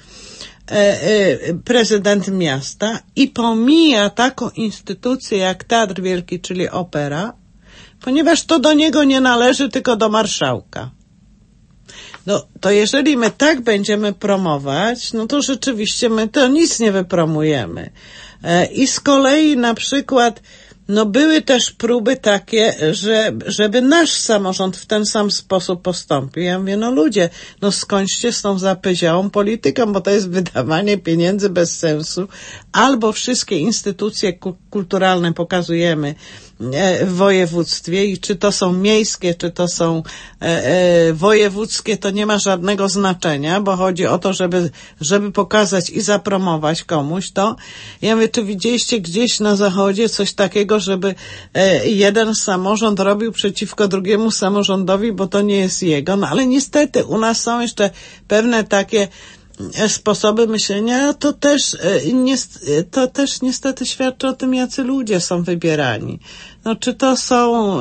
prezydent miasta, i pomija taką instytucję jak Teatr Wielki, czyli opera, ponieważ to do niego nie należy, tylko do marszałka. No, to jeżeli my tak będziemy promować, no to rzeczywiście my to nic nie wypromujemy. I z kolei na przykład, no były też próby takie, żeby nasz samorząd w ten sam sposób postąpił. Ja mówię, no ludzie, no skończcie z tą zapyziałą polityką, bo to jest wydawanie pieniędzy bez sensu. Albo wszystkie instytucje kulturalne pokazujemy w województwie i czy to są miejskie, czy to są wojewódzkie, to nie ma żadnego znaczenia, bo chodzi o to, żeby pokazać i zapromować komuś to. Ja mówię, czy widzieliście gdzieś na zachodzie coś takiego, żeby jeden samorząd robił przeciwko drugiemu samorządowi, bo to nie jest jego. No ale niestety u nas są jeszcze pewne takie sposoby myślenia, to też niestety świadczy o tym, jacy ludzie są wybierani. No, czy to są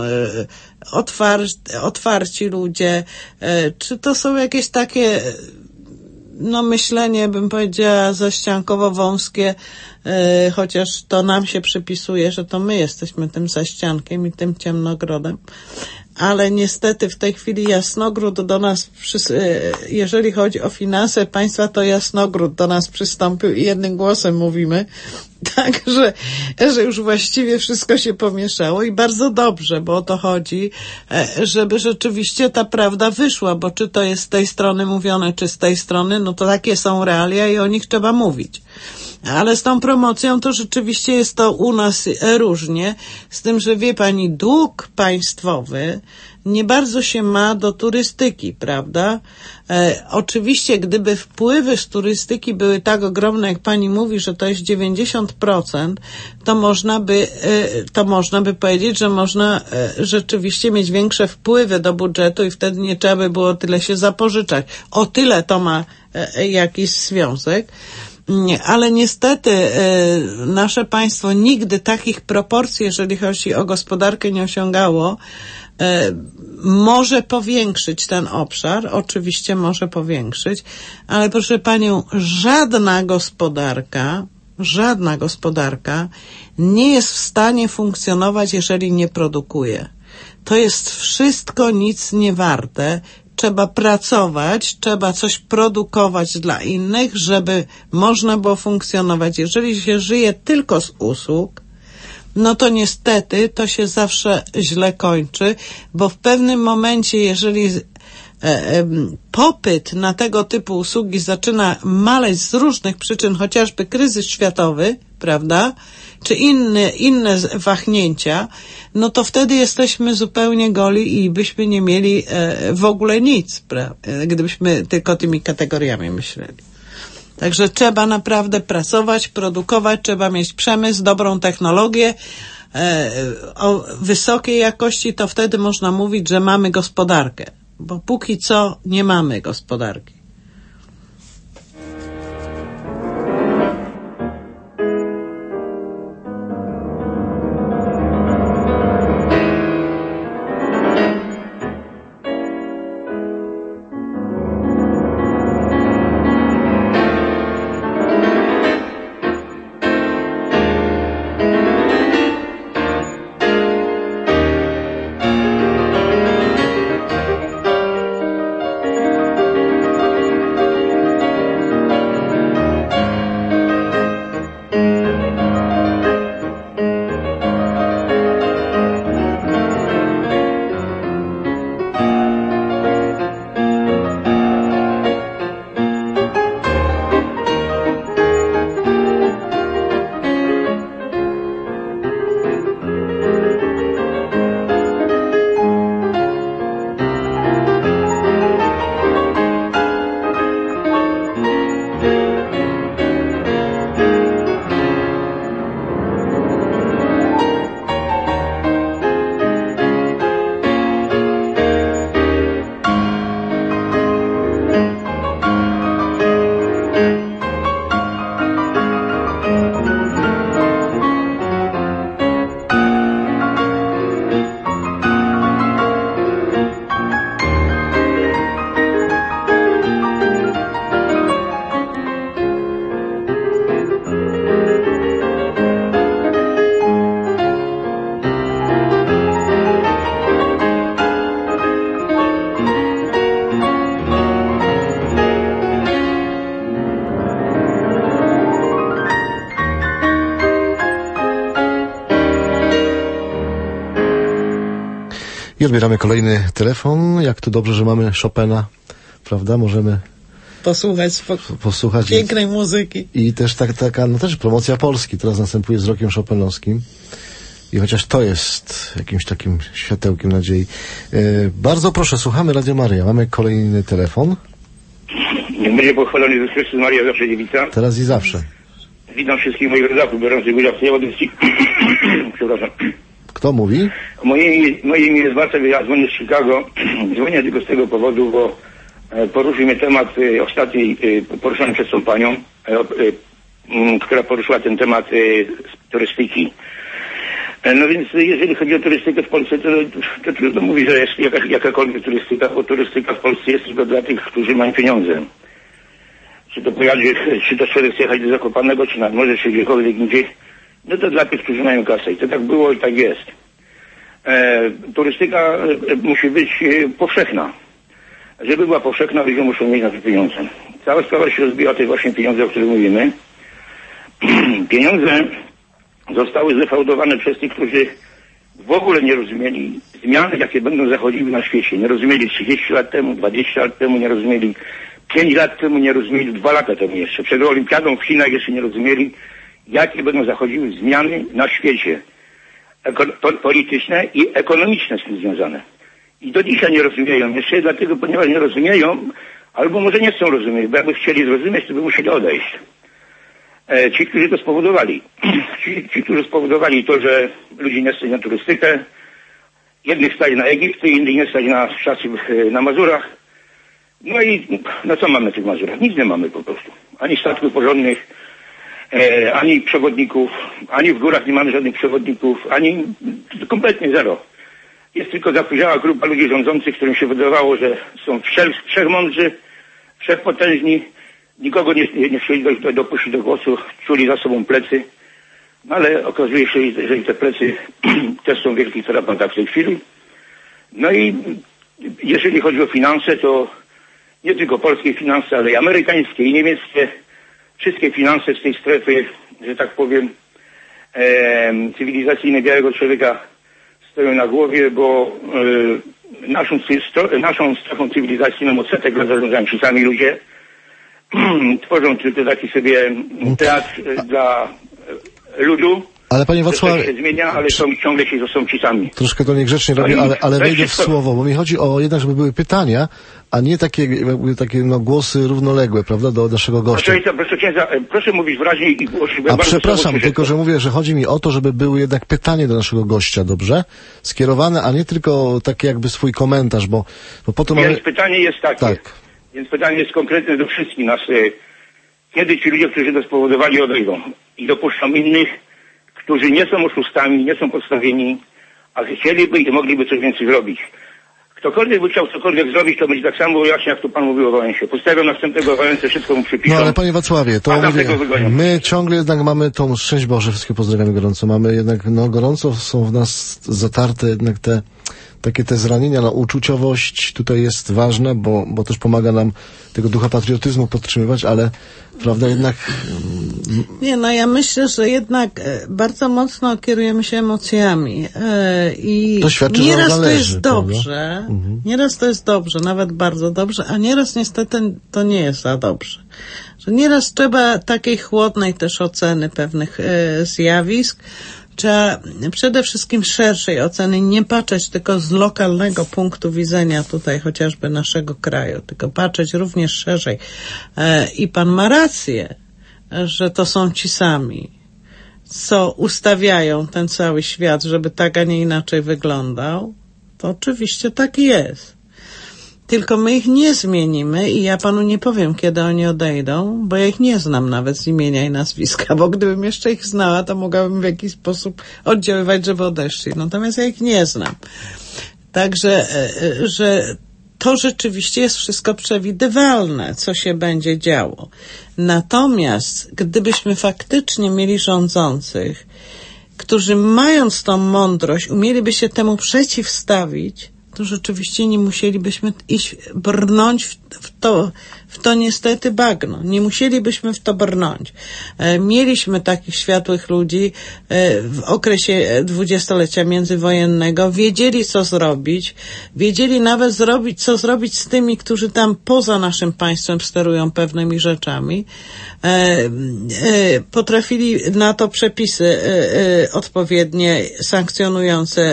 otwarci ludzie, czy to są jakieś takie myślenie, bym powiedziała, zaściankowo wąskie, chociaż to nam się przypisuje, że to my jesteśmy tym zaściankiem i tym ciemnogrodem. Ale niestety w tej chwili Jasnogród do nas, jeżeli chodzi o finanse państwa, to Jasnogród do nas przystąpił i jednym głosem mówimy. Także, że już właściwie wszystko się pomieszało i bardzo dobrze, bo o to chodzi, żeby rzeczywiście ta prawda wyszła, bo czy to jest z tej strony mówione, czy z tej strony, no to takie są realia i o nich trzeba mówić. Ale z tą promocją to rzeczywiście jest to u nas różnie, z tym, że wie pani, dług państwowy nie bardzo się ma do turystyki, prawda? Oczywiście, gdyby wpływy z turystyki były tak ogromne, jak pani mówi, że to jest 90%, to można by powiedzieć, że można rzeczywiście mieć większe wpływy do budżetu i wtedy nie trzeba by było tyle się zapożyczać. O tyle to ma jakiś związek. Ale niestety nasze państwo nigdy takich proporcji, jeżeli chodzi o gospodarkę, nie osiągało. Może powiększyć ten obszar, oczywiście może powiększyć, ale proszę panią, żadna gospodarka nie jest w stanie funkcjonować, jeżeli nie produkuje. To jest wszystko nic nie warte. Trzeba pracować, trzeba coś produkować dla innych, żeby można było funkcjonować. Jeżeli się żyje tylko z usług, no to niestety to się zawsze źle kończy, bo w pewnym momencie, jeżeli popyt na tego typu usługi zaczyna maleć z różnych przyczyn, chociażby kryzys światowy, prawda, czy inne wahnięcia, no to wtedy jesteśmy zupełnie goli i byśmy nie mieli w ogóle nic, gdybyśmy tylko tymi kategoriami myśleli. Także trzeba naprawdę pracować, produkować, trzeba mieć przemysł, dobrą technologię o wysokiej jakości, to wtedy można mówić, że mamy gospodarkę, bo póki co nie mamy gospodarki. I odbieramy kolejny telefon. Jak to dobrze, że mamy Chopina, prawda? Możemy posłuchać pięknej muzyki. I też taka, też promocja Polski teraz następuje z rokiem chopinowskim. I chociaż to jest jakimś takim światełkiem nadziei. Bardzo proszę, słuchamy Radio Maryja. Mamy kolejny telefon. Niech będzie pochwalony Jezus Chrystus, Maria zawsze dziewica. Teraz i zawsze. Witam wszystkich moich rodaków biorących udział w tej audycji. Przepraszam. Kto mówi? Moje imię jest Wacek, ja dzwonię z Chicago. Dzwonię tylko z tego powodu, bo poruszył mnie temat ostatni poruszany przez tą panią, która poruszyła ten temat turystyki. No więc jeżeli chodzi o turystykę w Polsce, to trudno mówić, że jest jakakolwiek turystyka, bo turystyka w Polsce jest tylko dla tych, którzy mają pieniądze. Czy to pojechać, czy to człowiek jechać do Zakopanego, czy nad morze, czy gdziekolwiek indziej, no to dla tych, którzy mają kasę. I to tak było i tak jest. Turystyka musi być powszechna. Żeby była powszechna, ludzie muszą mieć na to pieniądze. Cała sprawa się rozbija o te właśnie pieniądze, o których mówimy. Pieniądze zostały zdefraudowane przez tych, którzy w ogóle nie rozumieli zmian, jakie będą zachodziły na świecie. Nie rozumieli 30 lat temu, 20 lat temu, nie rozumieli 5 lat temu, nie rozumieli 2 lata temu jeszcze. Przed olimpiadą w Chinach jeszcze nie rozumieli, jakie będą zachodziły zmiany na świecie. Polityczne i ekonomiczne z tym związane. I do dzisiaj nie rozumieją. Jeszcze dlatego, ponieważ nie rozumieją, albo może nie chcą rozumieć, bo jakby chcieli zrozumieć, to by musieli odejść. Ci, którzy to spowodowali. Ci, którzy spowodowali to, że ludzi nie stać na turystykę, jednych stać na Egipty, innych nie stać na czasy na Mazurach. No i no co mamy w tych Mazurach? Nic nie mamy po prostu. Ani statków porządnych, ani przewodników, ani w górach nie mamy żadnych przewodników, ani kompletnie zero. Jest tylko zapóźniała grupa ludzi rządzących, którym się wydawało, że są wszechmądrzy, wszechpotężni. Nikogo nie chcieli dopuścić do głosu, czuli za sobą plecy, no ale okazuje się, że i te plecy też są wielkich terapeuta w tej chwili. No i jeżeli chodzi o finanse, to nie tylko polskie finanse, ale i amerykańskie i niemieckie, wszystkie finanse z tej strefy, że tak powiem, cywilizacyjnej białego człowieka stoją na głowie, bo naszą strefą cywilizacyjną od setek lat zarządzają ci sami ludzie. Tworzą tylko taki sobie teatr dla ludu. Ale panie Wacławie, się zmienia, ale ciągle są ci sami. Troszkę to niegrzecznie robię, ale wejdę w słowo, bo mi chodzi o jednak, żeby były pytania, a nie takie głosy równoległe, prawda, do naszego gościa. Proszę mówić wyraźnie i głośno. A przepraszam, tylko że mówię, że chodzi mi o to, żeby były jednak pytanie do naszego gościa, dobrze? Skierowane, a nie tylko takie jakby swój komentarz, bo potem mamy... Więc pytanie jest takie. Tak. Więc pytanie jest konkretne do wszystkich nas. Kiedy ci ludzie, którzy to spowodowali, odejdą i dopuszczą innych, którzy nie są oszustami, nie są podstawieni, a chcieliby i mogliby coś więcej zrobić. Ktokolwiek by chciał cokolwiek zrobić, to będzie tak samo właśnie, jak tu pan mówił o Wałęsie. Postawią następnego Wałęsę, wszystko mu przypiszą. No ale panie Wacławie, to my ciągle jednak mamy tą szczęść Boże, wszystkie pozdrawiamy gorąco. Mamy jednak, gorąco są w nas zatarte jednak te zranienia, uczuciowość tutaj jest ważna, bo też pomaga nam tego ducha patriotyzmu podtrzymywać, ale prawda jednak... Nie, ja myślę, że jednak bardzo mocno kierujemy się emocjami i to świadczy, nieraz że należy, to jest dobrze, nieraz to jest dobrze, nawet bardzo dobrze, a nieraz niestety to nie jest za dobrze. Że nieraz trzeba takiej chłodnej też oceny pewnych zjawisk. Trzeba przede wszystkim szerszej oceny, nie patrzeć tylko z lokalnego punktu widzenia tutaj chociażby naszego kraju, tylko patrzeć również szerzej. I pan ma rację, że to są ci sami, co ustawiają ten cały świat, żeby tak, a nie inaczej wyglądał. To oczywiście tak jest. Tylko my ich nie zmienimy i ja panu nie powiem, kiedy oni odejdą, bo ja ich nie znam nawet z imienia i nazwiska, bo gdybym jeszcze ich znała, to mogłabym w jakiś sposób oddziaływać, żeby odeszli. Natomiast ja ich nie znam. Także, że to rzeczywiście jest wszystko przewidywalne, co się będzie działo. Natomiast gdybyśmy faktycznie mieli rządzących, którzy mając tą mądrość, umieliby się temu przeciwstawić, to rzeczywiście nie musielibyśmy brnąć w to niestety bagno. Nie musielibyśmy w to brnąć. Mieliśmy takich światłych ludzi w okresie dwudziestolecia międzywojennego. Wiedzieli, co zrobić. Wiedzieli nawet co zrobić z tymi, którzy tam poza naszym państwem sterują pewnymi rzeczami. Potrafili na to przepisy odpowiednie, sankcjonujące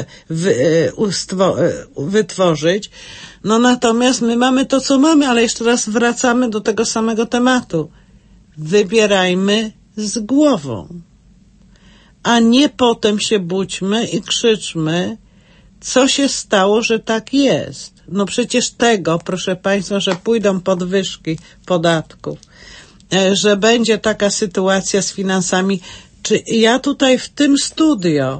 wytworzyć. No natomiast my mamy to, co mamy, ale jeszcze raz wracamy do tego samego tematu. Wybierajmy z głową, a nie potem się budźmy i krzyczmy, co się stało, że tak jest. No przecież tego, proszę Państwa, że pójdą podwyżki podatków, że będzie taka sytuacja z finansami. Czy ja tutaj w tym studio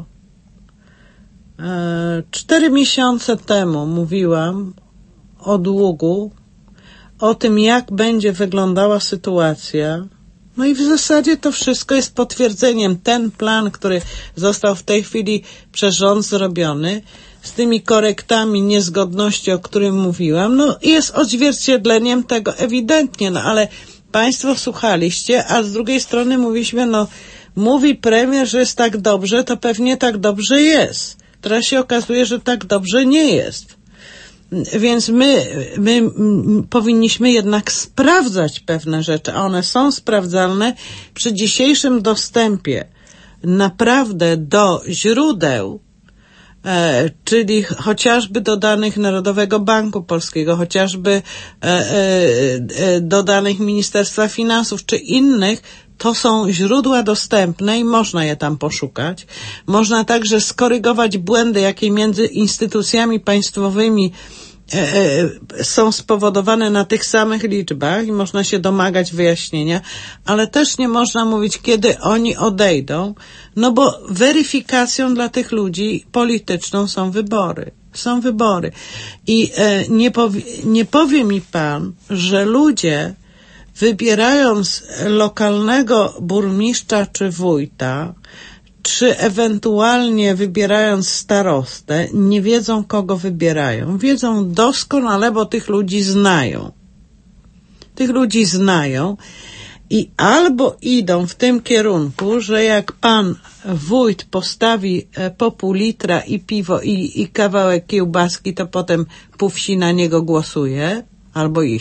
4 miesiące temu mówiłam o długu, o tym, jak będzie wyglądała sytuacja. No i w zasadzie to wszystko jest potwierdzeniem. Ten plan, który został w tej chwili przez rząd zrobiony, z tymi korektami niezgodności, o którym mówiłam, no jest odzwierciedleniem tego ewidentnie, no ale Państwo słuchaliście, a z drugiej strony mówiliśmy, no mówi premier, że jest tak dobrze, to pewnie tak dobrze jest. Teraz się okazuje, że tak dobrze nie jest. Więc my powinniśmy jednak sprawdzać pewne rzeczy, a one są sprawdzalne przy dzisiejszym dostępie naprawdę do źródeł, czyli chociażby do danych Narodowego Banku Polskiego, chociażby do danych Ministerstwa Finansów czy innych. To są źródła dostępne i można je tam poszukać. Można także skorygować błędy, jakie między instytucjami państwowymi są spowodowane na tych samych liczbach i można się domagać wyjaśnienia, ale też nie można mówić, kiedy oni odejdą, no bo weryfikacją dla tych ludzi polityczną są wybory. Są wybory. I nie powie mi pan, że ludzie, wybierając lokalnego burmistrza czy wójta, czy ewentualnie wybierając starostę, nie wiedzą, kogo wybierają. Wiedzą doskonale, bo tych ludzi znają. Tych ludzi znają i albo idą w tym kierunku, że jak pan wójt postawi po pół litra i piwo i kawałek kiełbaski, to potem pół wsi na niego głosuje, albo i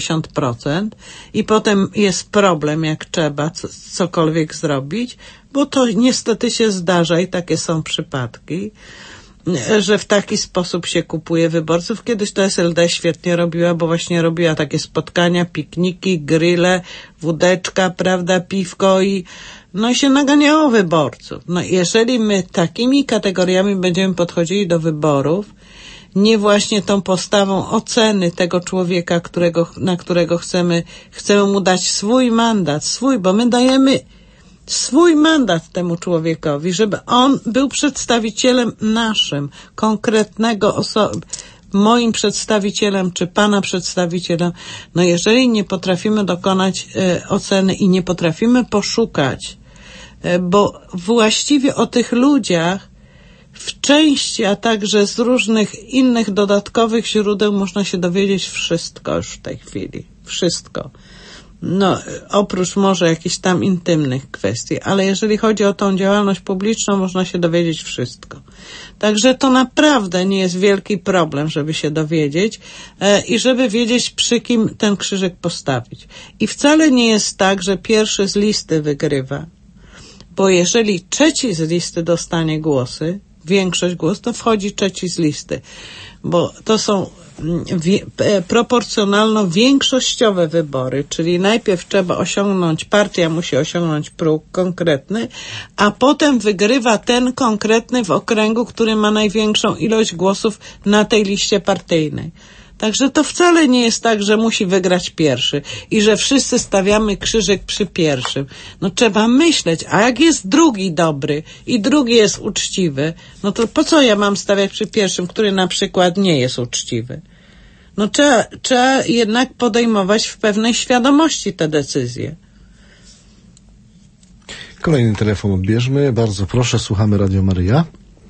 70%, i potem jest problem, jak trzeba cokolwiek zrobić, bo to niestety się zdarza i takie są przypadki, że w taki sposób się kupuje wyborców. Kiedyś to SLD świetnie robiła, bo właśnie robiła takie spotkania, pikniki, grille, wódeczka, prawda, piwko i się naganiało wyborców. No jeżeli my takimi kategoriami będziemy podchodzili do wyborów, nie właśnie tą postawą oceny tego człowieka, na którego chcemy mu dać swój mandat, bo my dajemy swój mandat temu człowiekowi, żeby on był przedstawicielem naszym, konkretnego moim przedstawicielem, czy pana przedstawicielem. No jeżeli nie potrafimy dokonać oceny i nie potrafimy poszukać, bo właściwie o tych ludziach w części, a także z różnych innych dodatkowych źródeł można się dowiedzieć wszystko już w tej chwili. Wszystko. No, oprócz może jakichś tam intymnych kwestii, ale jeżeli chodzi o tą działalność publiczną, można się dowiedzieć wszystko. Także to naprawdę nie jest wielki problem, żeby się dowiedzieć i żeby wiedzieć, przy kim ten krzyżyk postawić. I wcale nie jest tak, że pierwszy z listy wygrywa, bo jeżeli trzeci z listy dostanie głosy, większość głosów, to wchodzi trzeci z listy, bo to są proporcjonalno-większościowe wybory, czyli najpierw trzeba partia musi osiągnąć próg konkretny, a potem wygrywa ten konkretny w okręgu, który ma największą ilość głosów na tej liście partyjnej. Także to wcale nie jest tak, że musi wygrać pierwszy i że wszyscy stawiamy krzyżyk przy pierwszym. No trzeba myśleć, a jak jest drugi dobry i drugi jest uczciwy, no to po co ja mam stawiać przy pierwszym, który na przykład nie jest uczciwy? No trzeba jednak podejmować w pewnej świadomości te decyzje. Kolejny telefon odbierzmy. Bardzo proszę, słuchamy Radio Maryja.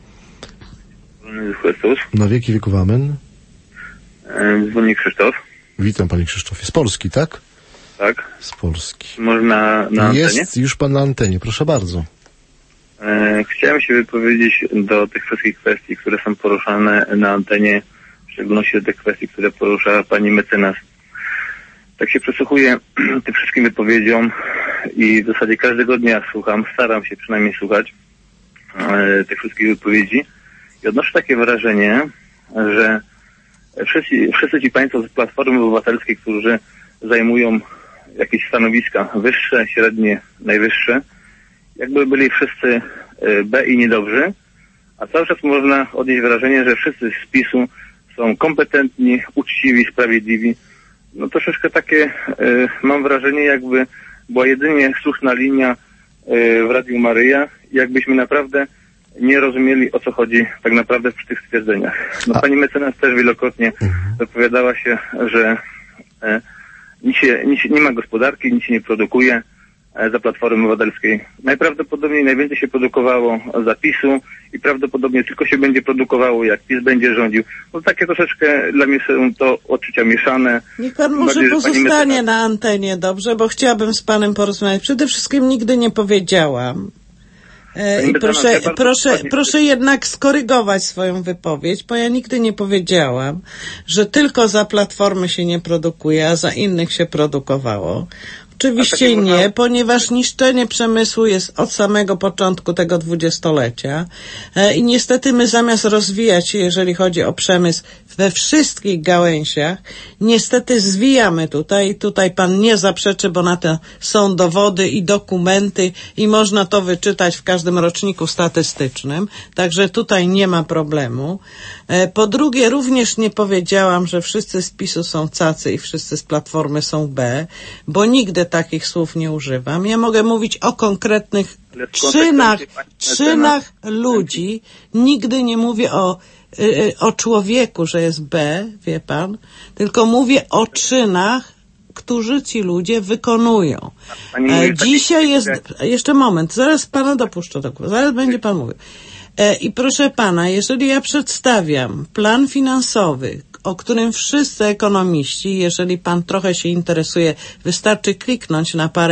Na wieki wieków amen. Dzwoni Krzysztof. Witam, panie Krzysztofie. Z Polski, tak? Tak. Z Polski. Można na antenie? Jest już pan na antenie, proszę bardzo. Chciałem się wypowiedzieć do tych wszystkich kwestii, które są poruszane na antenie, w szczególności do tych kwestii, które porusza pani mecenas. Tak się przysłuchuję tym wszystkim wypowiedziom i w zasadzie każdego dnia słucham, staram się przynajmniej słuchać tych wszystkich wypowiedzi i odnoszę takie wrażenie, że wszyscy ci państwo z Platformy Obywatelskiej, którzy zajmują jakieś stanowiska wyższe, średnie, najwyższe, jakby byli wszyscy B i niedobrzy, a cały czas można odnieść wrażenie, że wszyscy z PiS-u są kompetentni, uczciwi, sprawiedliwi. No troszeczkę takie mam wrażenie, jakby była jedynie słuszna linia w Radiu Maryja, jakbyśmy naprawdę nie rozumieli, o co chodzi tak naprawdę przy tych stwierdzeniach. No pani mecenas też wielokrotnie wypowiadała się, że nie ma gospodarki, nic się nie produkuje za Platformy Obywatelskiej. Najprawdopodobniej najwięcej się produkowało za PiS-u i prawdopodobnie tylko się będzie produkowało, jak PiS będzie rządził. No takie troszeczkę dla mnie są to odczucia mieszane. Niech pan może pozostanie na antenie, dobrze? Bo chciałabym z panem porozmawiać. Przede wszystkim nigdy nie powiedziałam. I proszę jednak skorygować swoją wypowiedź, bo ja nigdy nie powiedziałam, że tylko za Platformy się nie produkuje, a za innych się produkowało. Oczywiście nie, ponieważ niszczenie przemysłu jest od samego początku tego dwudziestolecia i niestety my zamiast rozwijać się, jeżeli chodzi o przemysł we wszystkich gałęziach, niestety zwijamy tutaj. Tutaj pan nie zaprzeczy, bo na to są dowody i dokumenty i można to wyczytać w każdym roczniku statystycznym, także tutaj nie ma problemu. Po drugie, również nie powiedziałam, że wszyscy z PiS-u są cacy i wszyscy z Platformy są B, bo nigdy takich słów nie używam. Ja mogę mówić o konkretnych czynach ludzi. Nigdy nie mówię o człowieku, że jest B, wie pan, tylko mówię o czynach, którzy ci ludzie wykonują. Dzisiaj jest... Jeszcze moment, zaraz pana dopuszczę do głosu, zaraz będzie pan mówił. I proszę pana, jeżeli ja przedstawiam plan finansowy, o którym wszyscy ekonomiści, jeżeli pan trochę się interesuje, wystarczy kliknąć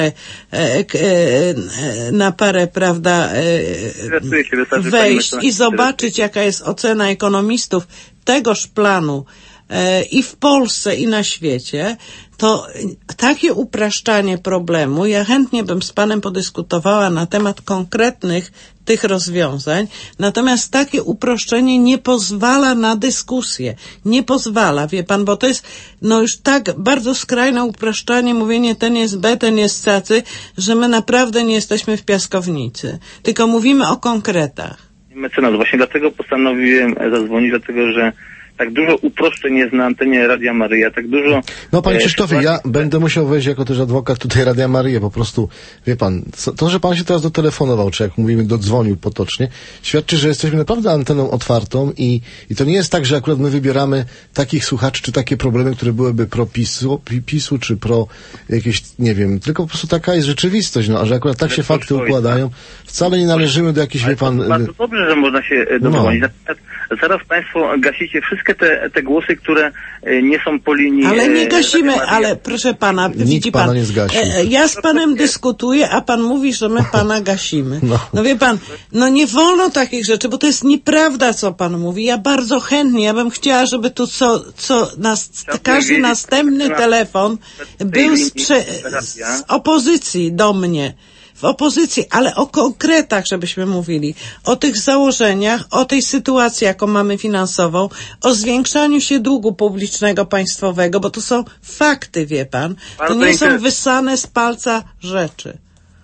na parę, prawda, wejść i zobaczyć, jaka jest ocena ekonomistów tegoż planu i w Polsce, i na świecie, to takie upraszczanie problemu, ja chętnie bym z panem podyskutowała na temat konkretnych tych rozwiązań, natomiast takie uproszczenie nie pozwala na dyskusję. Nie pozwala, wie pan, bo to jest już tak bardzo skrajne uproszczanie, mówienie ten jest B, ten jest cacy, że my naprawdę nie jesteśmy w piaskownicy, tylko mówimy o konkretach. Mecenas, właśnie dlatego postanowiłem zadzwonić, dlatego że tak dużo uproszczeń jest na antenie Radia Maryja, tak dużo... No panie Krzysztofie, ja będę musiał wejść jako też adwokat tutaj Radia Maryja, po prostu, wie pan, to, że pan się teraz dotelefonował, czy jak mówimy, dodzwonił potocznie, świadczy, że jesteśmy naprawdę anteną otwartą i to nie jest tak, że akurat my wybieramy takich słuchaczy, czy takie problemy, które byłyby pro PiS-u, czy pro jakieś, nie wiem, tylko po prostu taka jest rzeczywistość, a że akurat tak się fakty układają, wcale nie należymy do jakichś, wie pan... Bardzo dobrze, że można się dodzwonić. Zaraz państwo gasicie wszystkie te głosy, które nie są po linii... Ale nie gasimy, ale proszę pana, widzi pan, nie zgasił. Ja z panem dyskutuję, a pan mówi, że my pana gasimy. No wie pan, nie wolno takich rzeczy, bo to jest nieprawda, co pan mówi. Ja bardzo chętnie, ja bym chciała, żeby tu każdy następny telefon był z opozycji do mnie. W opozycji, ale o konkretach, żebyśmy mówili, o tych założeniach, o tej sytuacji, jaką mamy finansową, o zwiększaniu się długu publicznego, państwowego, bo to są fakty, wie pan. To nie są wysane z palca rzeczy.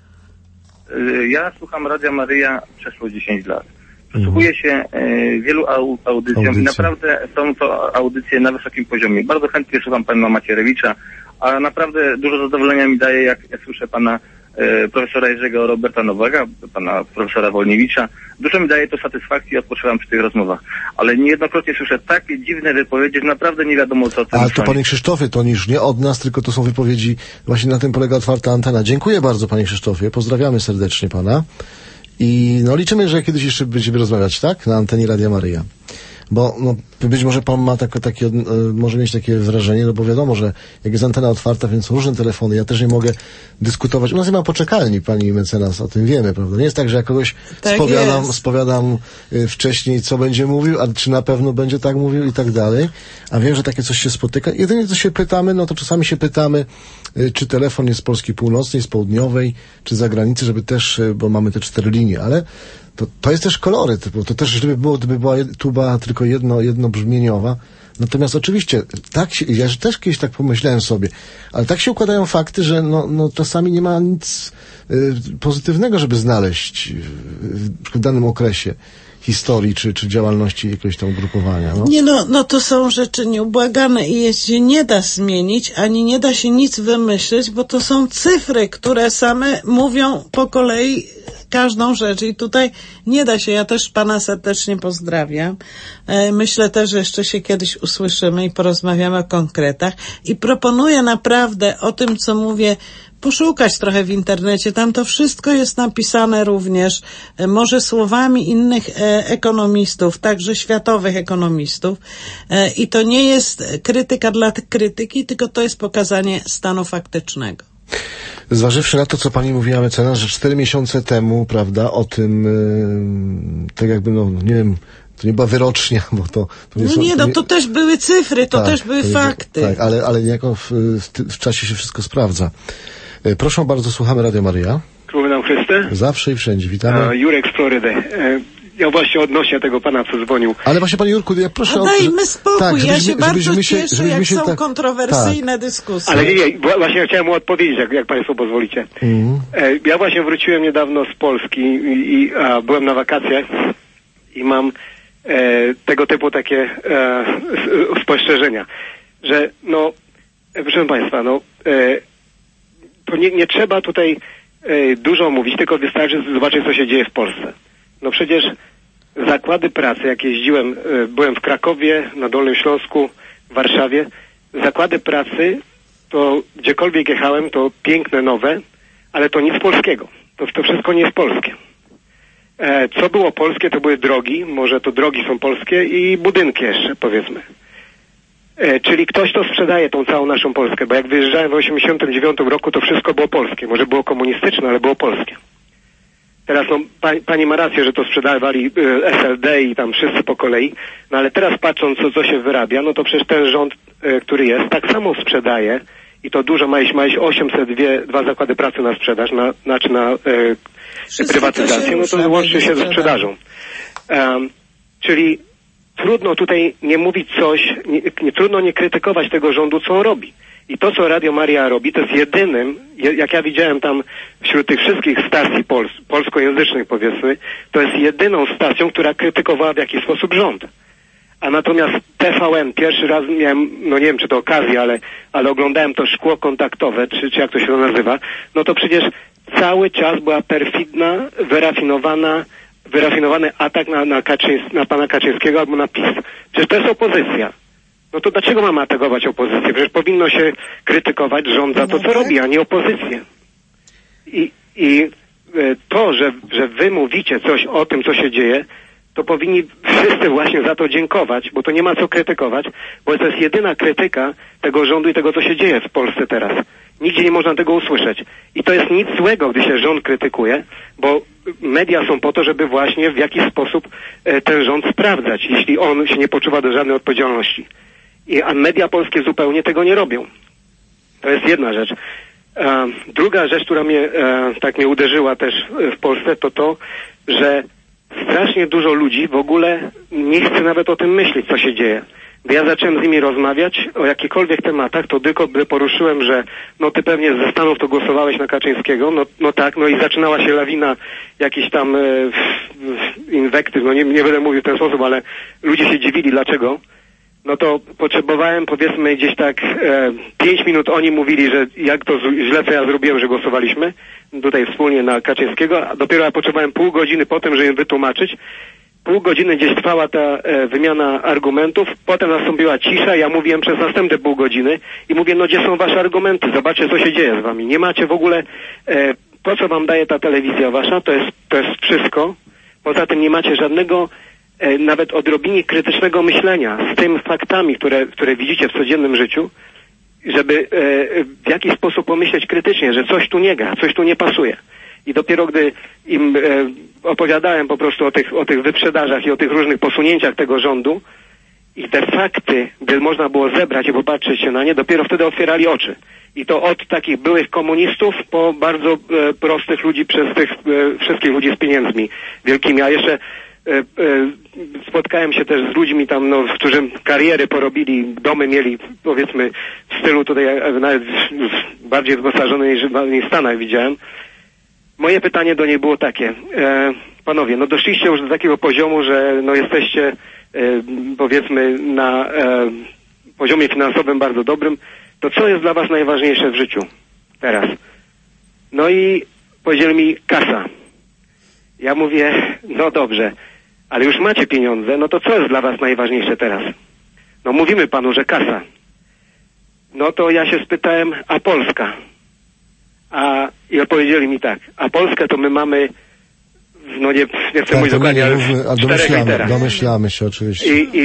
Ja słucham Radia Maryja przeszło 10 lat. Przysłuchuję się wielu audycjom i naprawdę są to audycje na wysokim poziomie. Bardzo chętnie słucham pana Macierewicza, a naprawdę dużo zadowolenia mi daje, jak słyszę pana profesora Jerzego Roberta Nowaka, pana profesora Wolniewicza. Dużo mi daje to satysfakcji i odpoczywam przy tych rozmowach. Ale niejednokrotnie słyszę takie dziwne wypowiedzi, że naprawdę nie wiadomo co tym. Ale to panie Krzysztofie, to już nie od nas, tylko to są wypowiedzi, właśnie na tym polega otwarta antena. Dziękuję bardzo panie Krzysztofie, pozdrawiamy serdecznie pana i liczymy, że kiedyś jeszcze będziemy rozmawiać, tak? Na antenie Radia Maryja. Bo no, być może pan ma takie, może mieć takie wrażenie, no bo wiadomo, że jak jest antena otwarta, więc są różne telefony, ja też nie mogę dyskutować. U nas nie ma poczekalni, pani mecenas, o tym wiemy, prawda? Nie jest tak, że ja kogoś spowiadam wcześniej, co będzie mówił, a czy na pewno będzie tak mówił i tak dalej. A wiem, że takie coś się spotyka. Jedynie co się pytamy, no to czasami się pytamy, czy telefon jest z Polski Północnej, z Południowej, czy z zagranicy, żeby też, bo mamy te 4 linie, ale to jest też koloryt, bo to też, gdyby była tuba tylko jednobrzmieniowa. Natomiast oczywiście, ja też kiedyś tak pomyślałem sobie, ale tak się układają fakty, że no czasami nie ma nic pozytywnego, żeby znaleźć w danym okresie historii czy działalności jakiegoś tam ugrupowania. No. Nie, no to są rzeczy nieubłagane i je się nie da zmienić, ani nie da się nic wymyślić, bo to są cyfry, które same mówią po kolei każdą rzecz i tutaj nie da się. Ja też pana serdecznie pozdrawiam. Myślę też, że jeszcze się kiedyś usłyszymy i porozmawiamy o konkretach i proponuję naprawdę o tym, co mówię, poszukać trochę w internecie. Tam to wszystko jest napisane również, może słowami innych ekonomistów, także światowych ekonomistów. I to nie jest krytyka dla krytyki, tylko to jest pokazanie stanu faktycznego. Zważywszy na to, co pani mówiła, mecenas, że 4 miesiące temu, prawda, o tym, tak jakby, no nie wiem, to nie była wyrocznia, bo to nie są... No to też były cyfry, to też były fakty. Tak, ale niejako w czasie się wszystko sprawdza. Proszę bardzo, słuchamy Radio Maryja. Królowy nam Chryste. Zawsze i wszędzie, witamy. Jurek z Florydy. Ja właśnie odnośnie tego pana, co dzwonił. Ale właśnie, panie Jurku, ja proszę... dajmy spokój, tak, ja się bardzo cieszę, jak są kontrowersyjne dyskusje. Ale nie, właśnie chciałem mu odpowiedzieć, jak państwo pozwolicie. Ja właśnie wróciłem niedawno z Polski i byłem na wakacjach i mam tego typu takie spostrzeżenia, że proszę państwa, to nie trzeba tutaj dużo mówić, tylko wystarczy zobaczyć, co się dzieje w Polsce. No przecież zakłady pracy, jak jeździłem, byłem w Krakowie, na Dolnym Śląsku, w Warszawie, zakłady pracy, to gdziekolwiek jechałem, to piękne, nowe, ale to nic polskiego. To wszystko nie jest polskie. Co było polskie, to były drogi, może to drogi są polskie i budynki jeszcze, powiedzmy. Czyli ktoś to sprzedaje, tą całą naszą Polskę, bo jak wyjeżdżałem w 1989 roku, to wszystko było polskie. Może było komunistyczne, ale było polskie. Teraz pani ma rację, że to sprzedawali SLD i tam wszyscy po kolei, no ale teraz patrząc, co się wyrabia, no to przecież ten rząd, który jest, tak samo sprzedaje i to dużo, ma iść 802 zakłady pracy na sprzedaż, na prywatyzację, no to łączy się ze sprzedażą. Czyli trudno tutaj nie mówić coś, trudno nie krytykować tego rządu, co on robi. I to, co Radio Maria robi, to jest jedynym, jak ja widziałem tam wśród tych wszystkich stacji polskojęzycznych, powiedzmy, to jest jedyną stacją, która krytykowała w jakiś sposób rząd. A natomiast TVN, pierwszy raz miałem, no nie wiem, czy to okazja, ale oglądałem to szkło kontaktowe, czy jak to się nazywa, no to przecież cały czas była perfidna, wyrafinowany atak na pana Kaczyńskiego albo na PiS. Przecież to jest opozycja. No to dlaczego mamy atakować opozycję? Przecież powinno się krytykować rząd za to, co robi, a nie opozycję. I to, że wy mówicie coś o tym, co się dzieje, to powinni wszyscy właśnie za to dziękować, bo to nie ma co krytykować, bo to jest jedyna krytyka tego rządu i tego, co się dzieje w Polsce teraz. Nigdzie nie można tego usłyszeć. I to jest nic złego, gdy się rząd krytykuje, bo media są po to, żeby właśnie w jakiś sposób ten rząd sprawdzać, jeśli on się nie poczuwa do żadnej odpowiedzialności. A media polskie zupełnie tego nie robią. To jest jedna rzecz. Druga rzecz, która mnie uderzyła też w Polsce, to, że strasznie dużo ludzi w ogóle nie chce nawet o tym myśleć, co się dzieje. Gdy ja zacząłem z nimi rozmawiać o jakichkolwiek tematach, to tylko gdy poruszyłem, że ty pewnie ze Stanów to głosowałeś na Kaczyńskiego, no tak, i zaczynała się lawina jakichś tam inwektyw, nie będę mówił w ten sposób, ale ludzie się dziwili, dlaczego. No to potrzebowałem, powiedzmy, gdzieś tak 5 minut oni mówili, że jak to źle, co ja zrobiłem, że głosowaliśmy tutaj wspólnie na Kaczyńskiego, a dopiero ja potrzebowałem pół godziny po tym, żeby im wytłumaczyć. Pół godziny gdzieś trwała ta wymiana argumentów, potem nastąpiła cisza, ja mówiłem przez następne pół godziny i mówię, gdzie są wasze argumenty, zobaczcie, co się dzieje z wami. Nie macie w ogóle, to co wam daje ta telewizja wasza, to jest wszystko. Poza tym nie macie żadnego nawet odrobinie krytycznego myślenia z tym faktami, które widzicie w codziennym życiu, żeby w jakiś sposób pomyśleć krytycznie, że coś tu nie gra, coś tu nie pasuje. I dopiero gdy im opowiadałem po prostu o tych wyprzedażach i o tych różnych posunięciach tego rządu i te fakty, gdy można było zebrać i popatrzeć się na nie, dopiero wtedy otwierali oczy. I to od takich byłych komunistów po bardzo prostych ludzi, przez tych wszystkich ludzi z pieniędzmi wielkimi. A jeszcze spotkałem się też z ludźmi tam, którzy kariery porobili, domy mieli, powiedzmy, w stylu tutaj nawet bardziej wyposażony niż w Stanach widziałem. Moje pytanie do niej było takie, panowie, doszliście już do takiego poziomu, że jesteście, powiedzmy, na poziomie finansowym bardzo dobrym, to co jest dla was najważniejsze w życiu teraz? No i powiedzieli mi kasa. Ja mówię, no dobrze, ale już macie pieniądze, no to co jest dla was najważniejsze teraz? No mówimy panu, że kasa. No to ja się spytałem, a Polska? I odpowiedzieli mi tak, a Polskę to my mamy, nie chcę mówić dokładnie, ale w 4 literach. Domyślamy się oczywiście. I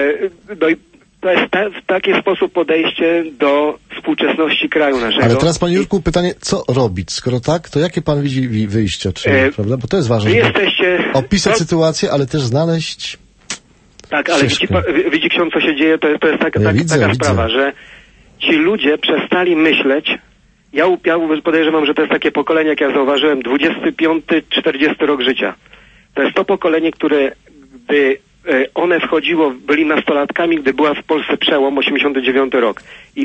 to jest taki sposób podejście do współczesności kraju naszego. Ale teraz, panie Jurku, pytanie, co robić? Skoro tak, to jakie pan widzi wyjścia, prawda? Bo to jest ważne. Opisać sytuację, ale też znaleźć... Tak, ale widzi ksiądz, co się dzieje, to jest taka sprawa, że ci ludzie przestali myśleć. Ja podejrzewam, że to jest takie pokolenie, jak ja zauważyłem, 25-40 rok życia. To jest to pokolenie, które, gdy one wchodziło, byli nastolatkami, gdy była w Polsce przełom, 89 rok. I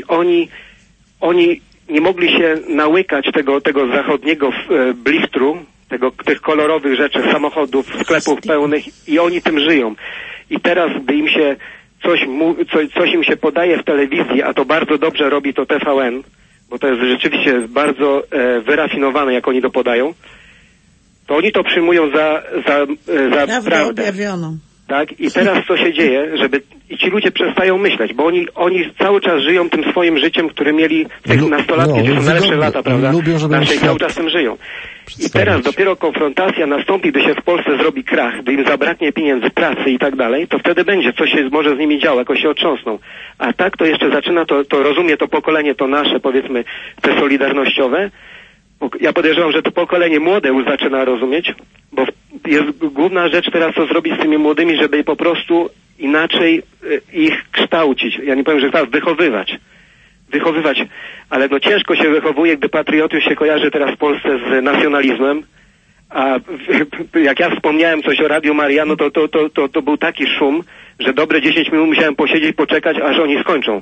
oni nie mogli się nałykać tego zachodniego blichtru, tych kolorowych rzeczy, samochodów, sklepów pełnych, i oni tym żyją. I teraz, gdy im się coś im się podaje w telewizji, a to bardzo dobrze robi to TVN, bo to jest rzeczywiście bardzo wyrafinowane, jak oni to podają, to oni to przyjmują za prawdę. Objawioną. Tak? I teraz co się dzieje, i ci ludzie przestają myśleć, bo oni cały czas żyją tym swoim życiem, które mieli w tych nastolatki, gdzie są najlepsze lata, prawda? Naszej cały czas tym żyją. I teraz dopiero konfrontacja nastąpi, gdy się w Polsce zrobi krach, gdy im zabraknie pieniędzy, pracy i tak dalej, to wtedy będzie, coś się może z nimi działo, jakoś się otrząsną. A tak to jeszcze zaczyna, to rozumie to pokolenie, to nasze, powiedzmy, te solidarnościowe. Ja podejrzewam, że to pokolenie młode już zaczyna rozumieć, bo jest główna rzecz teraz, co zrobić z tymi młodymi, żeby po prostu inaczej ich kształcić. Ja nie powiem, że teraz wychowywać, ale ciężko się wychowuje, gdy patriotyzm się kojarzy teraz w Polsce z nacjonalizmem, a jak ja wspomniałem coś o Radiu Maria, no to był taki szum, że dobre 10 minut musiałem posiedzieć, poczekać, aż oni skończą.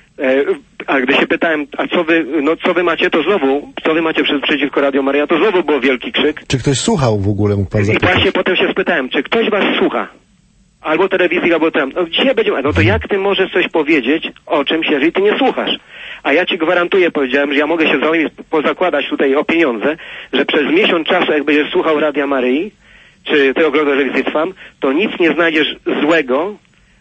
A gdy się pytałem, a co wy macie, to znowu, co wy macie przeciwko Radio Maria, to znowu był wielki krzyk. Czy ktoś słuchał w ogóle, mógł pan zapytać? I właśnie potem się spytałem, czy ktoś was słucha? Albo telewizji, albo tam. Dzisiaj będziemy, to jak ty możesz coś powiedzieć o czymś, jeżeli ty nie słuchasz? A ja ci gwarantuję, powiedziałem, że ja mogę się z wami pozakładać tutaj o pieniądze, że przez miesiąc czasu, jak będziesz słuchał Radia Maryi, czy ty oglądasz telewizję Trwam, to nic nie znajdziesz złego.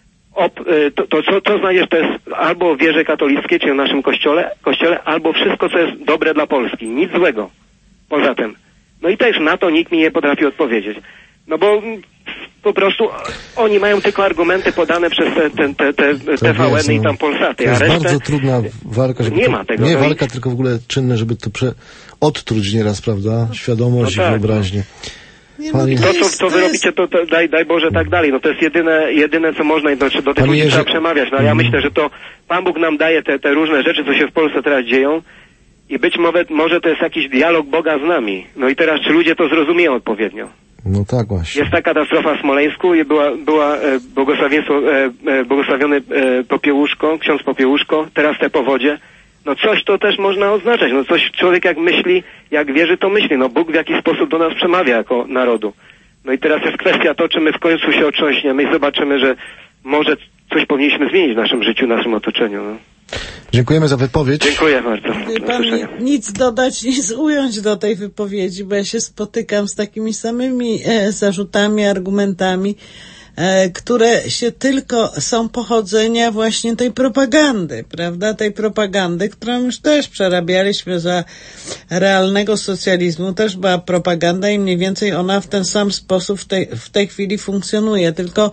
Co znajdziesz, to jest albo w wierze katolickiej, czyli w naszym kościele, albo wszystko, co jest dobre dla Polski. Nic złego poza tym. No i też na to nikt mi nie potrafi odpowiedzieć. No bo po prostu oni mają tylko argumenty podane przez te TVN-y i tam Polsaty. To jest bardzo trudna walka. Nie ma tego. Nie walka, tylko w ogóle czynne, żeby to odtruć nieraz, prawda? Świadomość i wyobraźnię. To, co wy robicie, to daj Boże tak dalej. No to jest jedyne co można i do tych ludzi trzeba przemawiać. No ja myślę, że to Pan Bóg nam daje te różne rzeczy, co się w Polsce teraz dzieją i być może to jest jakiś dialog Boga z nami. No i teraz, czy ludzie to zrozumieją odpowiednio? No tak właśnie. Jest ta katastrofa w Smoleńsku i była błogosławiony Popiełuszko, ksiądz Popiełuszko, teraz te powodzie. No coś to też można oznaczać. No coś człowiek jak myśli, jak wierzy, to myśli. No Bóg w jakiś sposób do nas przemawia jako narodu. No i teraz jest kwestia to, czy my w końcu się otrząśniemy i zobaczymy, że może coś powinniśmy zmienić w naszym życiu, w naszym otoczeniu. No. Dziękujemy za wypowiedź. Dziękuję bardzo. Pan nic dodać, nic ująć do tej wypowiedzi, bo ja się spotykam z takimi samymi zarzutami, argumentami. które się tylko są pochodzenia właśnie tej propagandy, prawda? Tej propagandy, którą już też przerabialiśmy za realnego socjalizmu. Też była propaganda i mniej więcej ona w ten sam sposób w tej chwili funkcjonuje. Tylko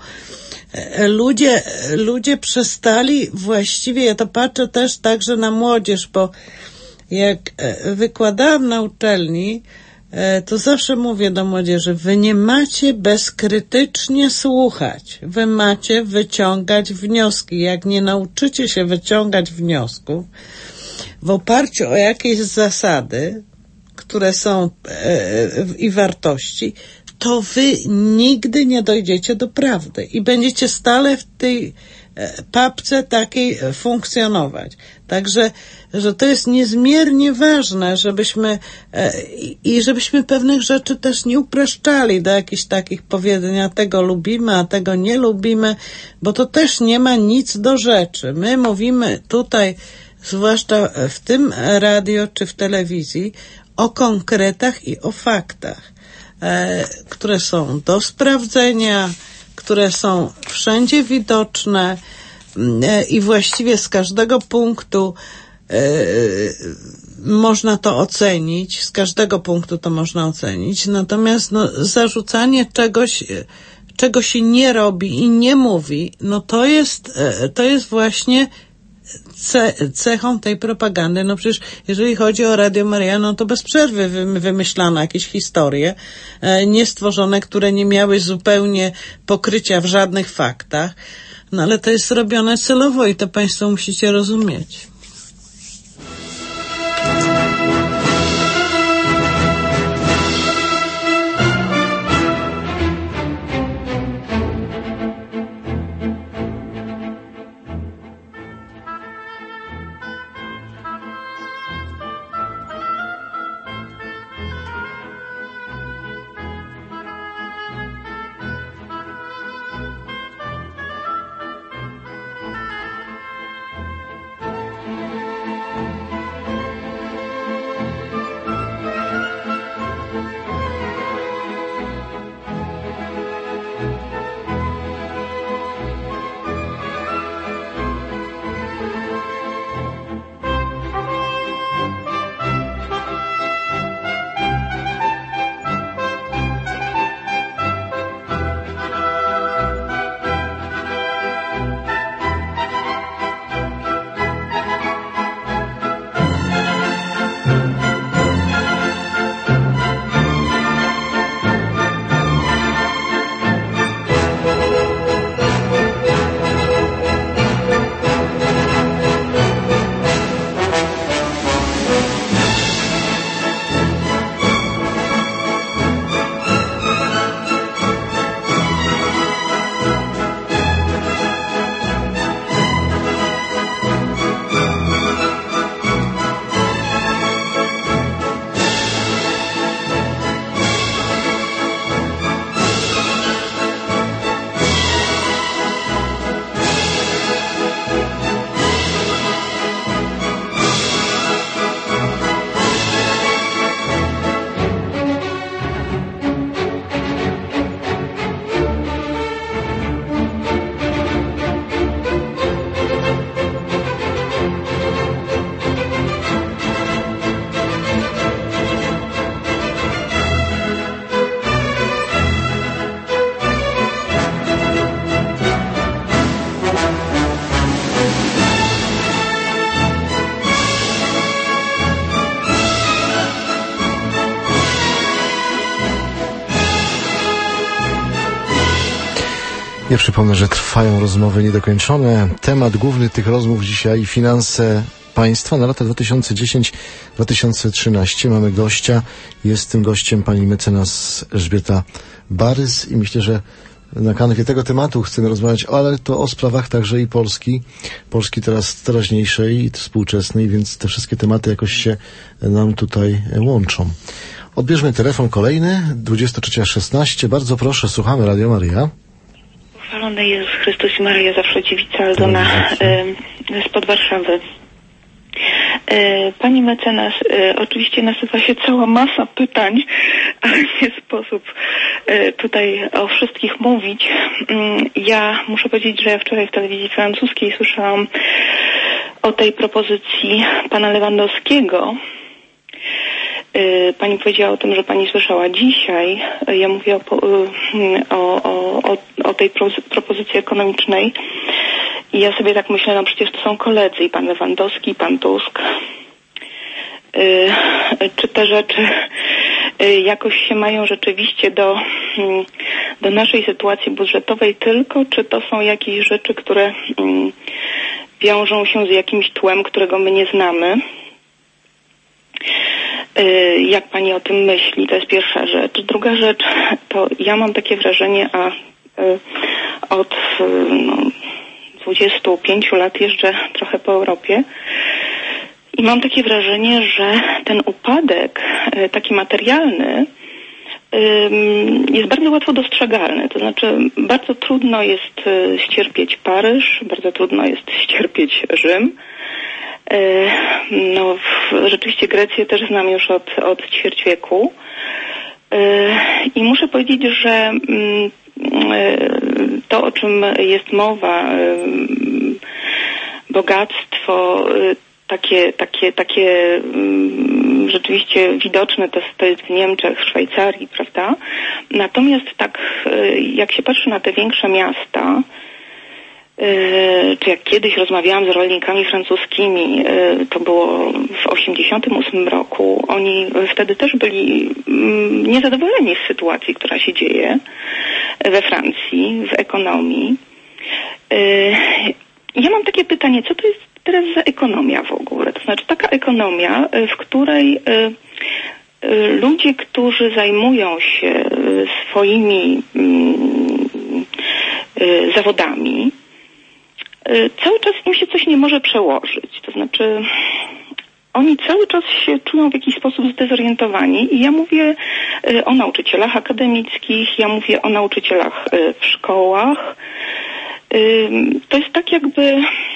ludzie przestali właściwie, ja to patrzę też także na młodzież, bo jak wykładałam na uczelni, to zawsze mówię do młodzieży, wy nie macie bezkrytycznie słuchać, wy macie wyciągać wnioski. Jak nie nauczycie się wyciągać wniosków w oparciu o jakieś zasady, które są i wartości, to wy nigdy nie dojdziecie do prawdy i będziecie stale w tej papce takiej funkcjonować. Także, że to jest niezmiernie ważne, żebyśmy pewnych rzeczy też nie upraszczali do jakichś takich powiedzenia, tego lubimy, a tego nie lubimy, bo to też nie ma nic do rzeczy. My mówimy tutaj, zwłaszcza w tym radio czy w telewizji, o konkretach i o faktach, które są do sprawdzenia, które są wszędzie widoczne i właściwie z każdego punktu można to ocenić, z każdego punktu to można ocenić, natomiast zarzucanie czegoś, czego się nie robi i nie mówi, to jest właśnie cechą tej propagandy. No przecież jeżeli chodzi o Radio Maryja, to bez przerwy wymyślano jakieś historie niestworzone, które nie miały zupełnie pokrycia w żadnych faktach. No ale to jest robione celowo i to państwo musicie rozumieć. Ja przypomnę, że trwają rozmowy niedokończone. Temat główny tych rozmów dzisiaj: finanse państwa na lata 2010-2013. Mamy gościa. Jest tym gościem pani mecenas Elżbieta Barys i myślę, że na kanwie tego tematu chcemy rozmawiać, ale to o sprawach także i Polski teraźniejszej i współczesnej, więc te wszystkie tematy jakoś się nam tutaj łączą. Odbierzmy telefon kolejny, 23:16. Bardzo proszę, słuchamy Radio Maryja. Chwalony Jezus Chrystus i Maryja zawsze dziewica, Aldona spod Warszawy. Pani mecenas, oczywiście nasuwa się cała masa pytań, ale nie sposób tutaj o wszystkich mówić. Ja muszę powiedzieć, że ja wczoraj w telewizji francuskiej słyszałam o tej propozycji pana Lewandowskiego. Pani powiedziała o tym, że pani słyszała dzisiaj. Ja mówię o tej propozycji ekonomicznej. I ja sobie tak myślę, no przecież to są koledzy, i pan Lewandowski, i pan Tusk. Czy te rzeczy jakoś się mają rzeczywiście do naszej sytuacji budżetowej tylko, czy to są jakieś rzeczy, które wiążą się z jakimś tłem, którego my nie znamy? Jak pani o tym myśli? To jest pierwsza rzecz. Druga rzecz, to ja mam takie wrażenie, od 25 lat jeżdżę trochę po Europie i mam takie wrażenie, że ten upadek taki materialny jest bardzo łatwo dostrzegalny. To znaczy bardzo trudno jest ścierpieć Paryż, bardzo trudno jest ścierpieć Rzym. No, rzeczywiście Grecję też znam już od ćwierć wieku. I muszę powiedzieć, że to, o czym jest mowa, bogactwo, takie rzeczywiście widoczne, to jest w Niemczech, w Szwajcarii, prawda? Natomiast tak, jak się patrzy na te większe miasta, czy jak kiedyś rozmawiałam z rolnikami francuskimi, to było w 1988 roku, oni wtedy też byli niezadowoleni z sytuacji, która się dzieje we Francji, w ekonomii. Ja mam takie pytanie, co to jest teraz za ekonomia w ogóle? To znaczy taka ekonomia, w której ludzie, którzy zajmują się swoimi zawodami, cały czas im się coś nie może przełożyć. To znaczy oni cały czas się czują w jakiś sposób zdezorientowani i ja mówię o nauczycielach akademickich, ja mówię o nauczycielach w szkołach. To jest tak jakby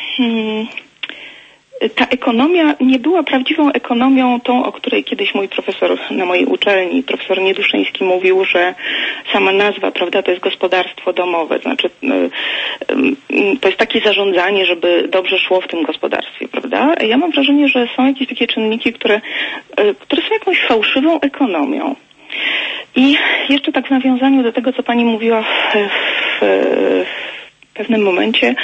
ta ekonomia nie była prawdziwą ekonomią tą, o której kiedyś mój profesor na mojej uczelni, profesor Nieduszyński, mówił, że sama nazwa, prawda, to jest gospodarstwo domowe. Znaczy to jest takie zarządzanie, żeby dobrze szło w tym gospodarstwie, prawda? Ja mam wrażenie, że są jakieś takie czynniki, które są jakąś fałszywą ekonomią. I jeszcze tak w nawiązaniu do tego, co pani mówiła w pewnym momencie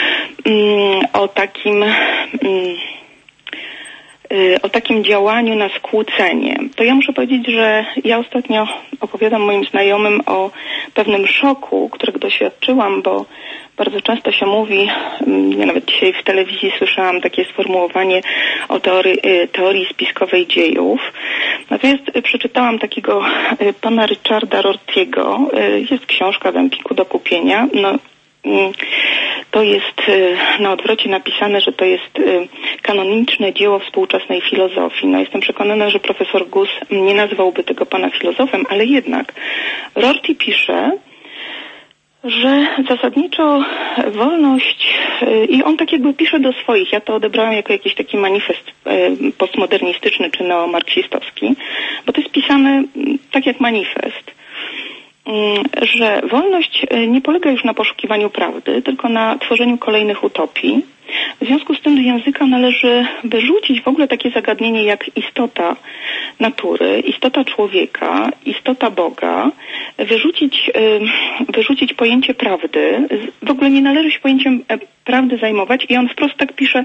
o takim działaniu na skłócenie. To ja muszę powiedzieć, że ja ostatnio opowiadam moim znajomym o pewnym szoku, którego doświadczyłam, bo bardzo często się mówi, ja nawet dzisiaj w telewizji słyszałam takie sformułowanie o teorii spiskowej dziejów. Natomiast przeczytałam takiego pana Richarda Rortiego, jest książka w Empiku do kupienia. To jest na odwrocie napisane, że to jest kanoniczne dzieło współczesnej filozofii. Jestem przekonana, że profesor Gus nie nazwałby tego pana filozofem, ale jednak Rorty pisze, że zasadniczo wolność, i on tak jakby pisze do swoich, ja to odebrałam jako jakiś taki manifest postmodernistyczny czy neomarksistowski, bo to jest pisane tak jak manifest, że wolność nie polega już na poszukiwaniu prawdy, tylko na tworzeniu kolejnych utopii. W związku z tym do języka należy wyrzucić w ogóle takie zagadnienie jak istota natury, istota człowieka, istota Boga, wyrzucić pojęcie prawdy. W ogóle nie należy się pojęciem prawdy zajmować i on wprost tak pisze: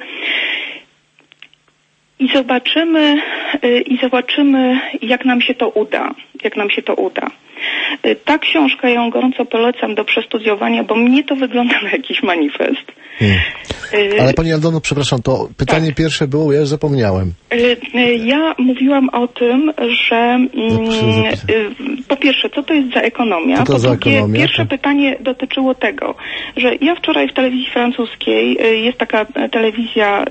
I zobaczymy, jak nam się to uda. Ta książka, ja ją gorąco polecam do przestudiowania, bo mnie to wygląda na jakiś manifest. Ale pani Aldono, przepraszam, to pytanie pierwsze było, ja już zapomniałem. Ja mówiłam o tym, że po pierwsze, co to jest za ekonomia? Po drugie, pierwsze pytanie dotyczyło tego, że ja wczoraj w telewizji francuskiej, jest taka telewizja,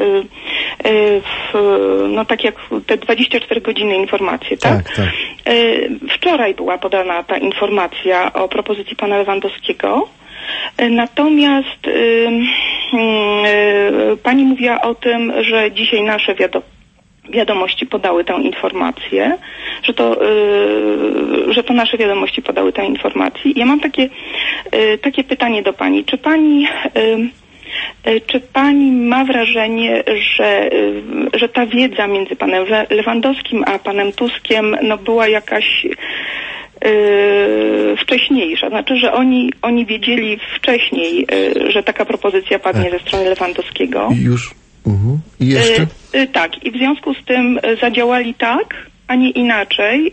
tak jak te 24 godziny informacje, tak? Tak. Wczoraj była podana ta informacja o propozycji pana Lewandowskiego. Natomiast pani mówiła o tym, że dzisiaj nasze wiadomości podały tę informację, że to nasze wiadomości podały tę informację. Ja mam takie pytanie do pani. Czy pani ma wrażenie, że ta wiedza między panem Lewandowskim a panem Tuskiem była jakaś wcześniejsza? Znaczy, że oni wiedzieli wcześniej, że taka propozycja padnie ze strony Lewandowskiego. Już. I jeszcze? Tak. I w związku z tym zadziałali tak, a nie inaczej.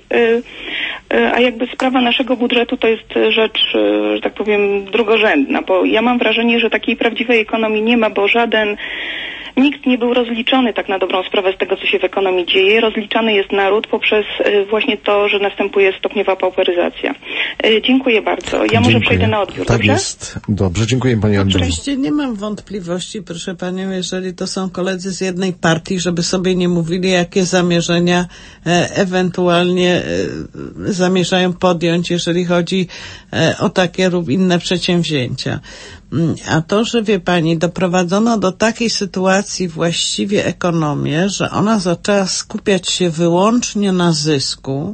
A jakby sprawa naszego budżetu to jest rzecz, że tak powiem, drugorzędna, bo ja mam wrażenie, że takiej prawdziwej ekonomii nie ma, bo nikt nie był rozliczony tak na dobrą sprawę z tego, co się w ekonomii dzieje. Rozliczany jest naród poprzez właśnie to, że następuje stopniowa pauperyzacja. Dziękuję bardzo. Ja może przejdę na odbiór, tak dobrze? Jest. Dobrze, dziękuję pani Andrzeju. Oczywiście nie mam wątpliwości, proszę panią, jeżeli to są koledzy z jednej partii, żeby sobie nie mówili, jakie zamierzenia ewentualnie zamierzają podjąć, jeżeli chodzi o takie lub inne przedsięwzięcia. A to, że wie pani, doprowadzono do takiej sytuacji właściwie ekonomię, że ona zaczęła skupiać się wyłącznie na zysku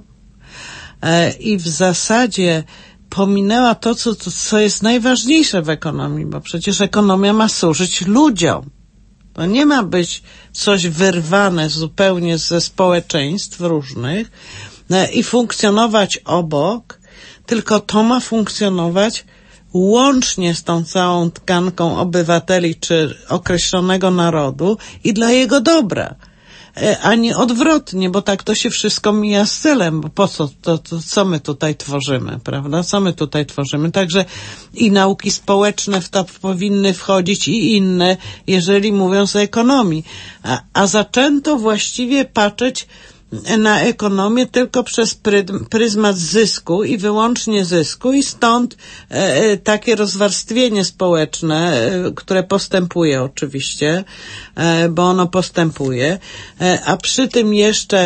i w zasadzie pominęła to, co jest najważniejsze w ekonomii, bo przecież ekonomia ma służyć ludziom. To nie ma być coś wyrwane zupełnie ze społeczeństw różnych i funkcjonować obok, tylko to ma funkcjonować łącznie z tą całą tkanką obywateli czy określonego narodu i dla jego dobra, a nie odwrotnie, bo tak to się wszystko mija z celem, bo po co, co my tutaj tworzymy, prawda? Co my tutaj tworzymy? Także i nauki społeczne w to powinny wchodzić i inne, jeżeli mówiąc o ekonomii. A zaczęto właściwie patrzeć na ekonomię tylko przez pryzmat zysku i wyłącznie zysku i stąd takie rozwarstwienie społeczne, które postępuje oczywiście, bo ono postępuje, a przy tym jeszcze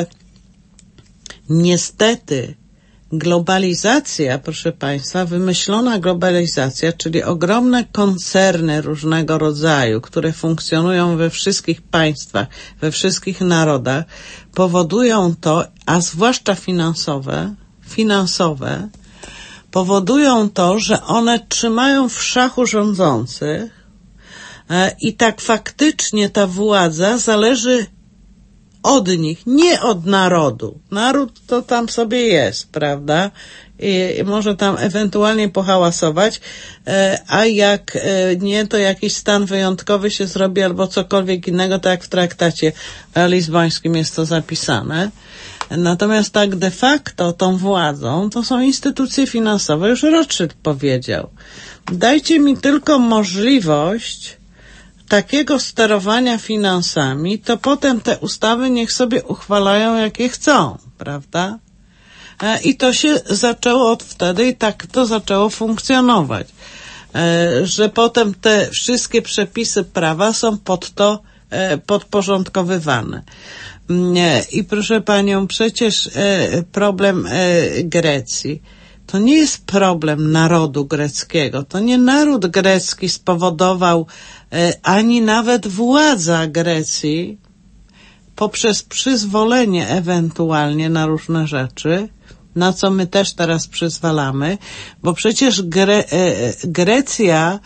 niestety globalizacja, proszę państwa, wymyślona globalizacja, czyli ogromne koncerny różnego rodzaju, które funkcjonują we wszystkich państwach, we wszystkich narodach, powodują to, a zwłaszcza finansowe, powodują to, że one trzymają w szachu rządzących i tak faktycznie ta władza zależy od nich, nie od narodu. Naród to tam sobie jest, prawda? I może tam ewentualnie pohałasować, a jak nie, to jakiś stan wyjątkowy się zrobi albo cokolwiek innego, tak jak w traktacie lizbońskim jest to zapisane. Natomiast tak de facto tą władzą to są instytucje finansowe, już Rothschild powiedział. Dajcie mi tylko możliwość takiego sterowania finansami, to potem te ustawy niech sobie uchwalają, jakie chcą, prawda? I to się zaczęło od wtedy i tak to zaczęło funkcjonować, że potem te wszystkie przepisy prawa są pod to podporządkowywane. I proszę panią, przecież problem Grecji to nie jest problem narodu greckiego. To nie naród grecki spowodował, ani nawet władza Grecji poprzez przyzwolenie ewentualnie na różne rzeczy, na co my też teraz przyzwalamy, bo przecież Grecja,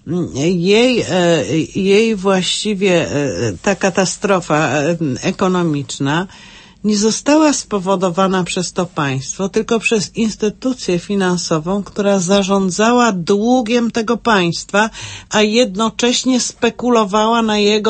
jej właściwie ta katastrofa ekonomiczna nie została spowodowana przez to państwo, tylko przez instytucję finansową, która zarządzała długiem tego państwa, a jednocześnie spekulowała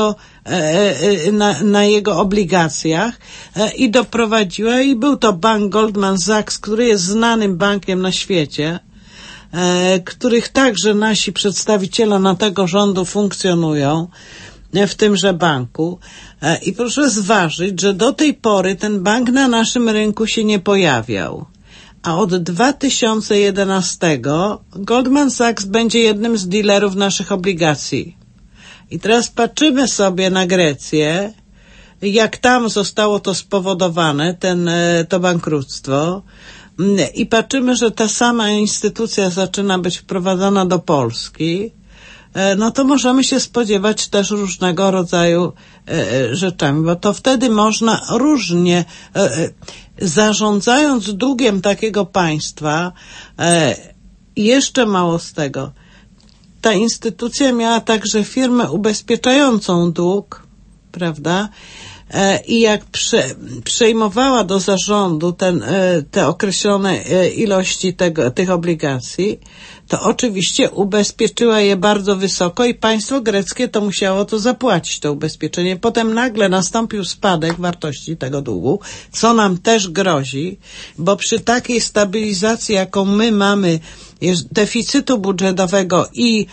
na jego obligacjach i doprowadziła, i był to bank Goldman Sachs, który jest znanym bankiem na świecie, których także nasi przedstawiciele na tego rządu funkcjonują w tymże banku. I proszę zważyć, że do tej pory ten bank na naszym rynku się nie pojawiał. A od 2011 Goldman Sachs będzie jednym z dealerów naszych obligacji. I teraz patrzymy sobie na Grecję, jak tam zostało to spowodowane, to bankructwo, i patrzymy, że ta sama instytucja zaczyna być wprowadzana do Polski, no to możemy się spodziewać też różnego rodzaju rzeczami, bo to wtedy można różnie, zarządzając długiem takiego państwa, jeszcze mało z tego. Ta instytucja miała także firmę ubezpieczającą dług, prawda? I jak przejmowała do zarządu te określone ilości tych obligacji, to oczywiście ubezpieczyła je bardzo wysoko i państwo greckie to musiało to zapłacić, to ubezpieczenie. Potem nagle nastąpił spadek wartości tego długu, co nam też grozi, bo przy takiej stabilizacji, jaką my mamy, deficytu budżetowego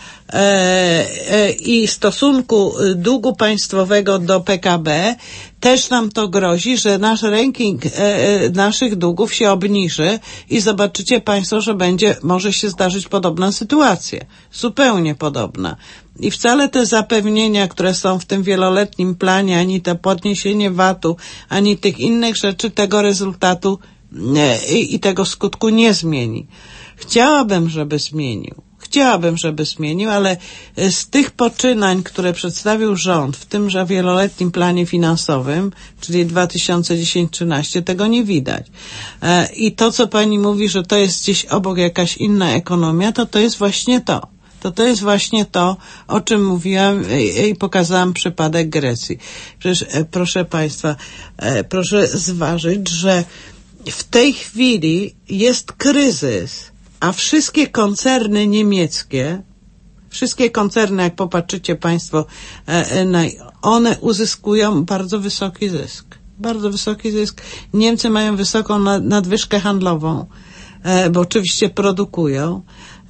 i stosunku długu państwowego do PKB, też nam to grozi, że nasz ranking naszych długów się obniży i zobaczycie państwo, że może się zdarzyć podobna sytuacja. Zupełnie podobna. I wcale te zapewnienia, które są w tym wieloletnim planie, ani to podniesienie VAT-u, ani tych innych rzeczy tego rezultatu i tego skutku nie zmieni. Chciałabym, żeby zmienił, ale z tych poczynań, które przedstawił rząd w tymże wieloletnim planie finansowym, czyli 2010-13, tego nie widać. I to, co pani mówi, że to jest gdzieś obok jakaś inna ekonomia, to jest właśnie to. To jest właśnie to, o czym mówiłam i pokazałam przypadek Grecji. Przecież, proszę państwa, proszę zważyć, że w tej chwili jest kryzys, a wszystkie koncerny niemieckie, jak popatrzycie państwo, one uzyskują bardzo wysoki zysk. Bardzo wysoki zysk. Niemcy mają wysoką nadwyżkę handlową, bo oczywiście produkują.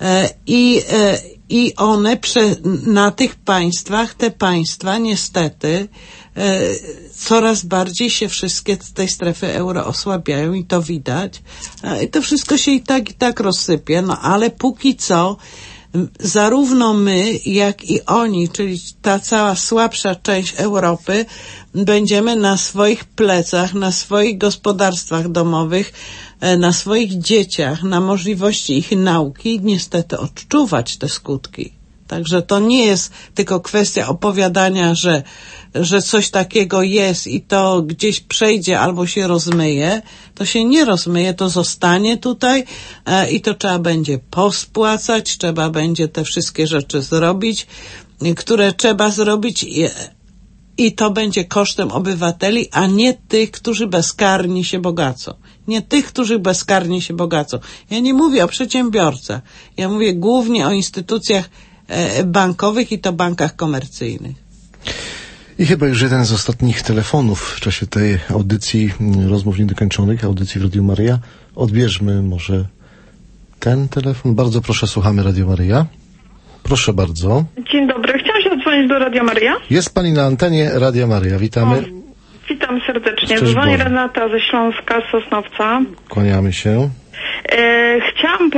I one na tych państwach, te państwa niestety coraz bardziej się wszystkie z tej strefy euro osłabiają i to widać. I to wszystko się i tak rozsypie, no ale póki co zarówno my, jak i oni, czyli ta cała słabsza część Europy, będziemy na swoich plecach, na swoich gospodarstwach domowych, na swoich dzieciach, na możliwości ich nauki niestety odczuwać te skutki. Także to nie jest tylko kwestia opowiadania, że coś takiego jest i to gdzieś przejdzie albo się rozmyje. To się nie rozmyje, to zostanie tutaj i to trzeba będzie pospłacać, trzeba będzie te wszystkie rzeczy zrobić, które trzeba zrobić i to będzie kosztem obywateli, a nie tych, którzy bezkarnie się bogacą. Nie tych, którzy bezkarnie się bogacą. Ja nie mówię o przedsiębiorcach. Ja mówię głównie o instytucjach bankowych i to bankach komercyjnych. I chyba już jeden z ostatnich telefonów w czasie tej audycji rozmów niedokończonych, audycji w Radiu Maryja. Odbierzmy może ten telefon. Bardzo proszę, słuchamy Radio Maryja. Proszę bardzo. Dzień dobry. Chciałam się odzwonić do Radia Maryja. Jest pani na antenie Radia Maryja. Witamy. Witam serdecznie. Dzwoni Renata ze Śląska, z Sosnowca. Kłaniamy się. Chciałam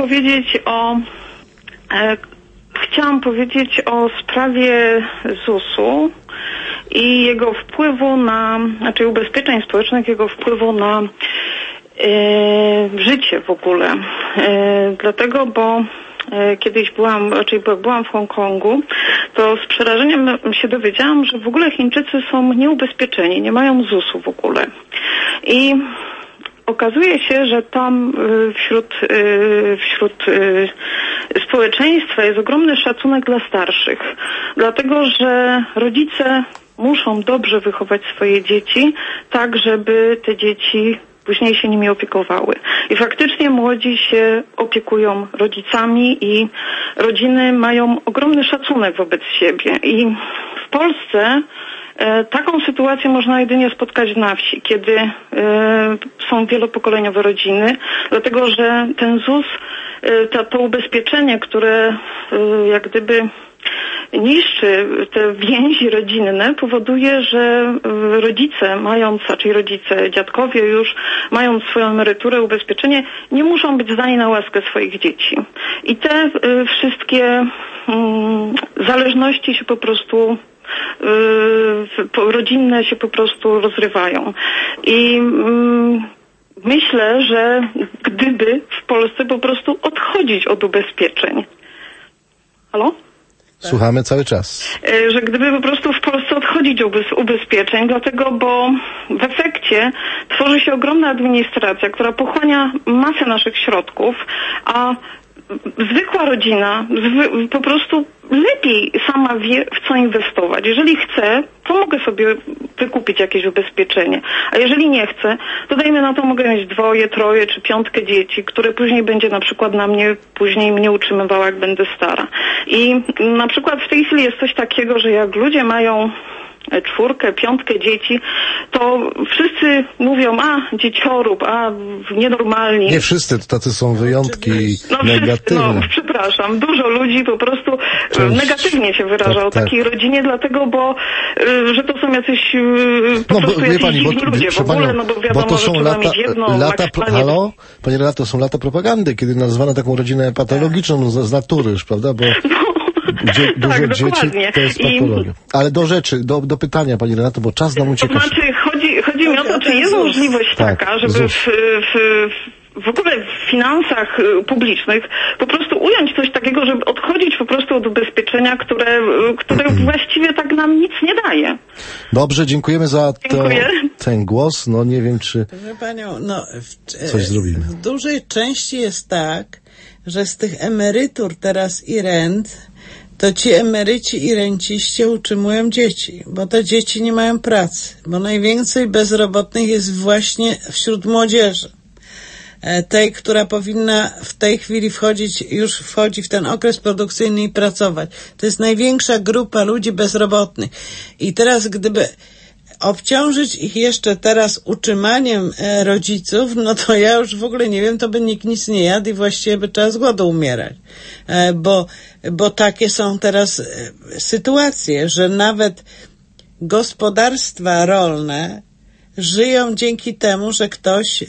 powiedzieć o sprawie ZUS-u i jego wpływu znaczy ubezpieczeń społecznych, jego wpływu na życie w ogóle. Dlatego, bo kiedyś byłam w Hongkongu, to z przerażeniem się dowiedziałam, że w ogóle Chińczycy są nieubezpieczeni, nie mają ZUS-u w ogóle. I okazuje się, że tam wśród społeczeństwa jest ogromny szacunek dla starszych, dlatego że rodzice muszą dobrze wychować swoje dzieci, tak żeby te dzieci później się nimi opiekowały. I faktycznie młodzi się opiekują rodzicami i rodziny mają ogromny szacunek wobec siebie. I w Polsce taką sytuację można jedynie spotkać na wsi, kiedy są wielopokoleniowe rodziny, dlatego że ten ZUS, to ubezpieczenie, które jak gdyby niszczy te więzi rodzinne, powoduje, że rodzice, dziadkowie już mając swoją emeryturę, ubezpieczenie, nie muszą być zdani na łaskę swoich dzieci. I te wszystkie zależności się po prostu rodzinne się po prostu rozrywają. I myślę, że gdyby w Polsce po prostu odchodzić od ubezpieczeń. Halo? Słuchamy cały czas. Że gdyby po prostu w Polsce odchodzić z ubezpieczeń, dlatego, bo w efekcie tworzy się ogromna administracja, która pochłania masę naszych środków, a zwykła rodzina po prostu lepiej sama wie, w co inwestować. Jeżeli chcę, to mogę sobie wykupić jakieś ubezpieczenie. A jeżeli nie chcę, to dajmy na to, mogę mieć 2, 3 czy 5 dzieci, które później będzie na przykład później mnie utrzymywała, jak będę stara. I na przykład w tej chwili jest coś takiego, że jak ludzie mają 4, 5 dzieci, to wszyscy mówią, dzieciorób, nienormalni. Nie wszyscy, to tacy są wyjątki negatywne. Przepraszam, dużo ludzi po prostu negatywnie się wyraża o takiej rodzinie, dlatego, że to są jacyś po prostu jacyś dziwni ludzie w ogóle, bo wiadomo, to są że trzeba mieć jedno Halo? Pani Renato, to są lata propagandy, kiedy nazwano taką rodzinę patologiczną z natury już, prawda? Bo dużo dzieci to jest patologia. Ale do rzeczy, do pytania, Pani Renato, bo czas nam ucieka. To znaczy, chodzi mi o to, czy jest możliwość taka, żeby w ogóle w finansach publicznych po prostu ująć coś takiego, żeby odchodzić po prostu od ubezpieczenia, które właściwie tak nam nic nie daje. Dobrze, dziękujemy za ten głos. No nie wiem, czy Panią, coś zrobimy. W dużej części jest tak, że z tych emerytur teraz i rent to ci emeryci i renciści utrzymują dzieci, bo te dzieci nie mają pracy, bo najwięcej bezrobotnych jest właśnie wśród młodzieży. Tej, która powinna w tej chwili już wchodzi w ten okres produkcyjny i pracować. To jest największa grupa ludzi bezrobotnych. I teraz gdyby obciążyć ich jeszcze teraz utrzymaniem rodziców, no to ja już w ogóle nie wiem, to by nikt nic nie jadł i właściwie by trzeba z głodu umierać. Bo takie są teraz sytuacje, że nawet gospodarstwa rolne żyją dzięki temu, że ktoś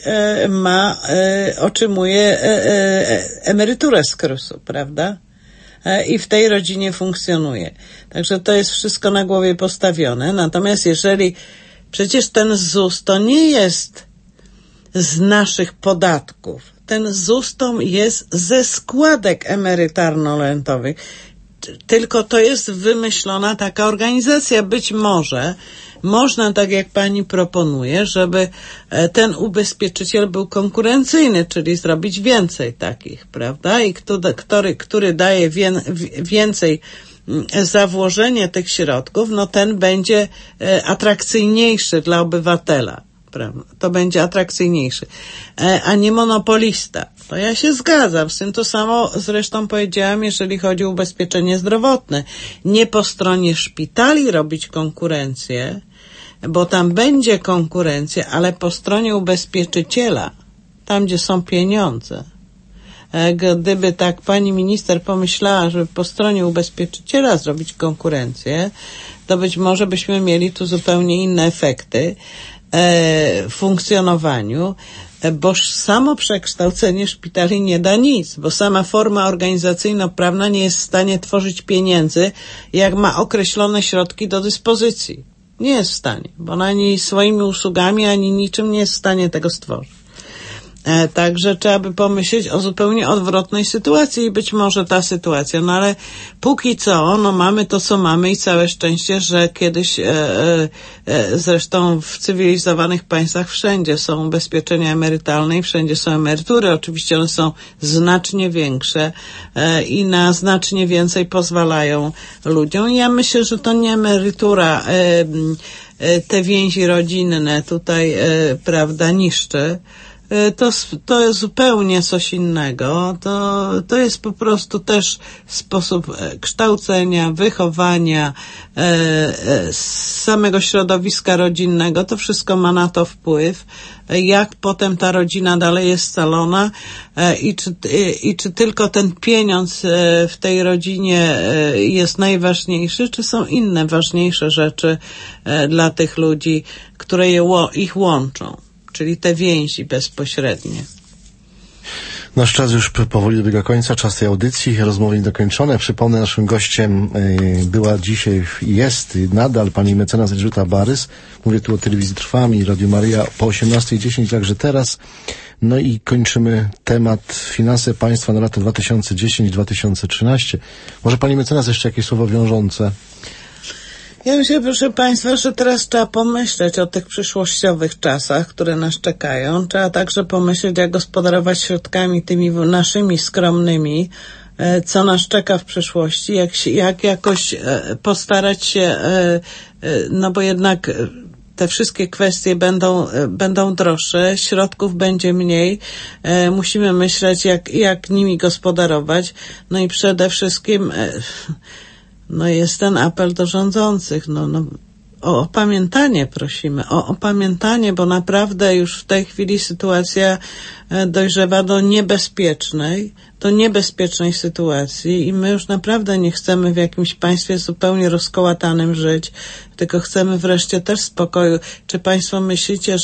otrzymuje emeryturę z KRUS-u, prawda? I w tej rodzinie funkcjonuje. Także to jest wszystko na głowie postawione. Natomiast przecież ten ZUS to nie jest z naszych podatków. Ten ZUS to jest ze składek emerytalno-rentowych. Tylko to jest wymyślona taka organizacja. Być może można, tak jak pani proponuje, żeby ten ubezpieczyciel był konkurencyjny, czyli zrobić więcej takich, prawda? I który daje więcej za włożenie tych środków, no ten będzie atrakcyjniejszy dla obywatela. Prawda? To będzie atrakcyjniejszy, a nie monopolista. To ja się zgadzam z tym. To samo zresztą powiedziałam, jeżeli chodzi o ubezpieczenie zdrowotne. Nie po stronie szpitali robić konkurencję, bo tam będzie konkurencja, ale po stronie ubezpieczyciela, tam gdzie są pieniądze. Gdyby tak pani minister pomyślała, żeby po stronie ubezpieczyciela zrobić konkurencję, to być może byśmy mieli tu zupełnie inne efekty w funkcjonowaniu, bo samo przekształcenie szpitali nie da nic, bo sama forma organizacyjno-prawna nie jest w stanie tworzyć pieniędzy, jak ma określone środki do dyspozycji. Nie jest w stanie, bo ani swoimi usługami, ani niczym nie jest w stanie tego stworzyć. Także trzeba by pomyśleć o zupełnie odwrotnej sytuacji i być może ta sytuacja, no ale póki co, no mamy to, co mamy i całe szczęście, że kiedyś zresztą w cywilizowanych państwach wszędzie są ubezpieczenia emerytalne i wszędzie są emerytury. Oczywiście one są znacznie większe i na znacznie więcej pozwalają ludziom. I ja myślę, że to nie emerytura te więzi rodzinne tutaj, prawda, niszczy. To jest zupełnie coś innego. To jest po prostu też sposób kształcenia, wychowania, samego środowiska rodzinnego. To wszystko ma na to wpływ. Jak potem ta rodzina dalej jest scalona i czy tylko ten pieniądz w tej rodzinie jest najważniejszy, czy są inne ważniejsze rzeczy dla tych ludzi, które ich łączą. Czyli te więzi bezpośrednie. Nasz czas już powoli dobiega końca, czas tej audycji, rozmowy niedokończone. Przypomnę, naszym gościem była dzisiaj, jest nadal pani mecenas Elżbieta Barys. Mówię tu o Telewizji Trwam i Radio Maryja po 18:10, także teraz No i kończymy temat finanse państwa na lata 2010-2013. Może pani mecenas jeszcze jakieś słowo wiążące? Ja myślę, proszę państwa, że teraz trzeba pomyśleć o tych przyszłościowych czasach, które nas czekają. Trzeba także pomyśleć, jak gospodarować środkami tymi naszymi skromnymi, co nas czeka w przyszłości, jak jakoś postarać się, no bo jednak te wszystkie kwestie będą droższe, środków będzie mniej, musimy myśleć, jak nimi gospodarować, no i przede wszystkim no jest ten apel do rządzących, o opamiętanie prosimy, o opamiętanie, bo naprawdę już w tej chwili sytuacja dojrzewa do niebezpiecznej sytuacji i my już naprawdę nie chcemy w jakimś państwie zupełnie rozkołatanym żyć, tylko chcemy wreszcie też spokoju. Czy państwo myślicie,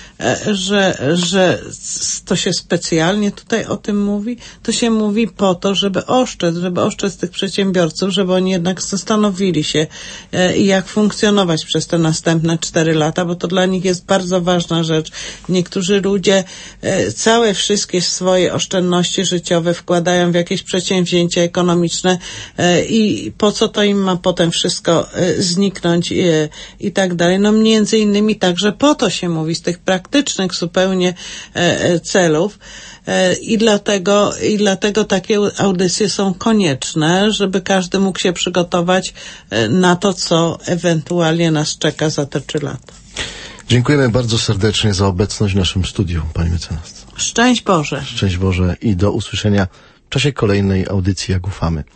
że to się specjalnie tutaj o tym mówi? To się mówi po to, żeby oszczędz tych przedsiębiorców, żeby oni jednak zastanowili się, jak funkcjonować przez te następne 4 lata, bo to dla nich jest bardzo ważna rzecz. Niektórzy ludzie wszystkie swoje oszczędności życiowe wkładają w jakieś przedsięwzięcia ekonomiczne i po co to im ma potem wszystko zniknąć i tak dalej. No między innymi także po to się mówi, z tych praktycznych zupełnie celów. I dlatego takie audycje są konieczne, żeby każdy mógł się przygotować na to, co ewentualnie nas czeka za te 3 lata. Dziękujemy bardzo serdecznie za obecność w naszym studiu, pani mecenas. Szczęść Boże. Szczęść Boże i do usłyszenia w czasie kolejnej audycji, jak ufamy.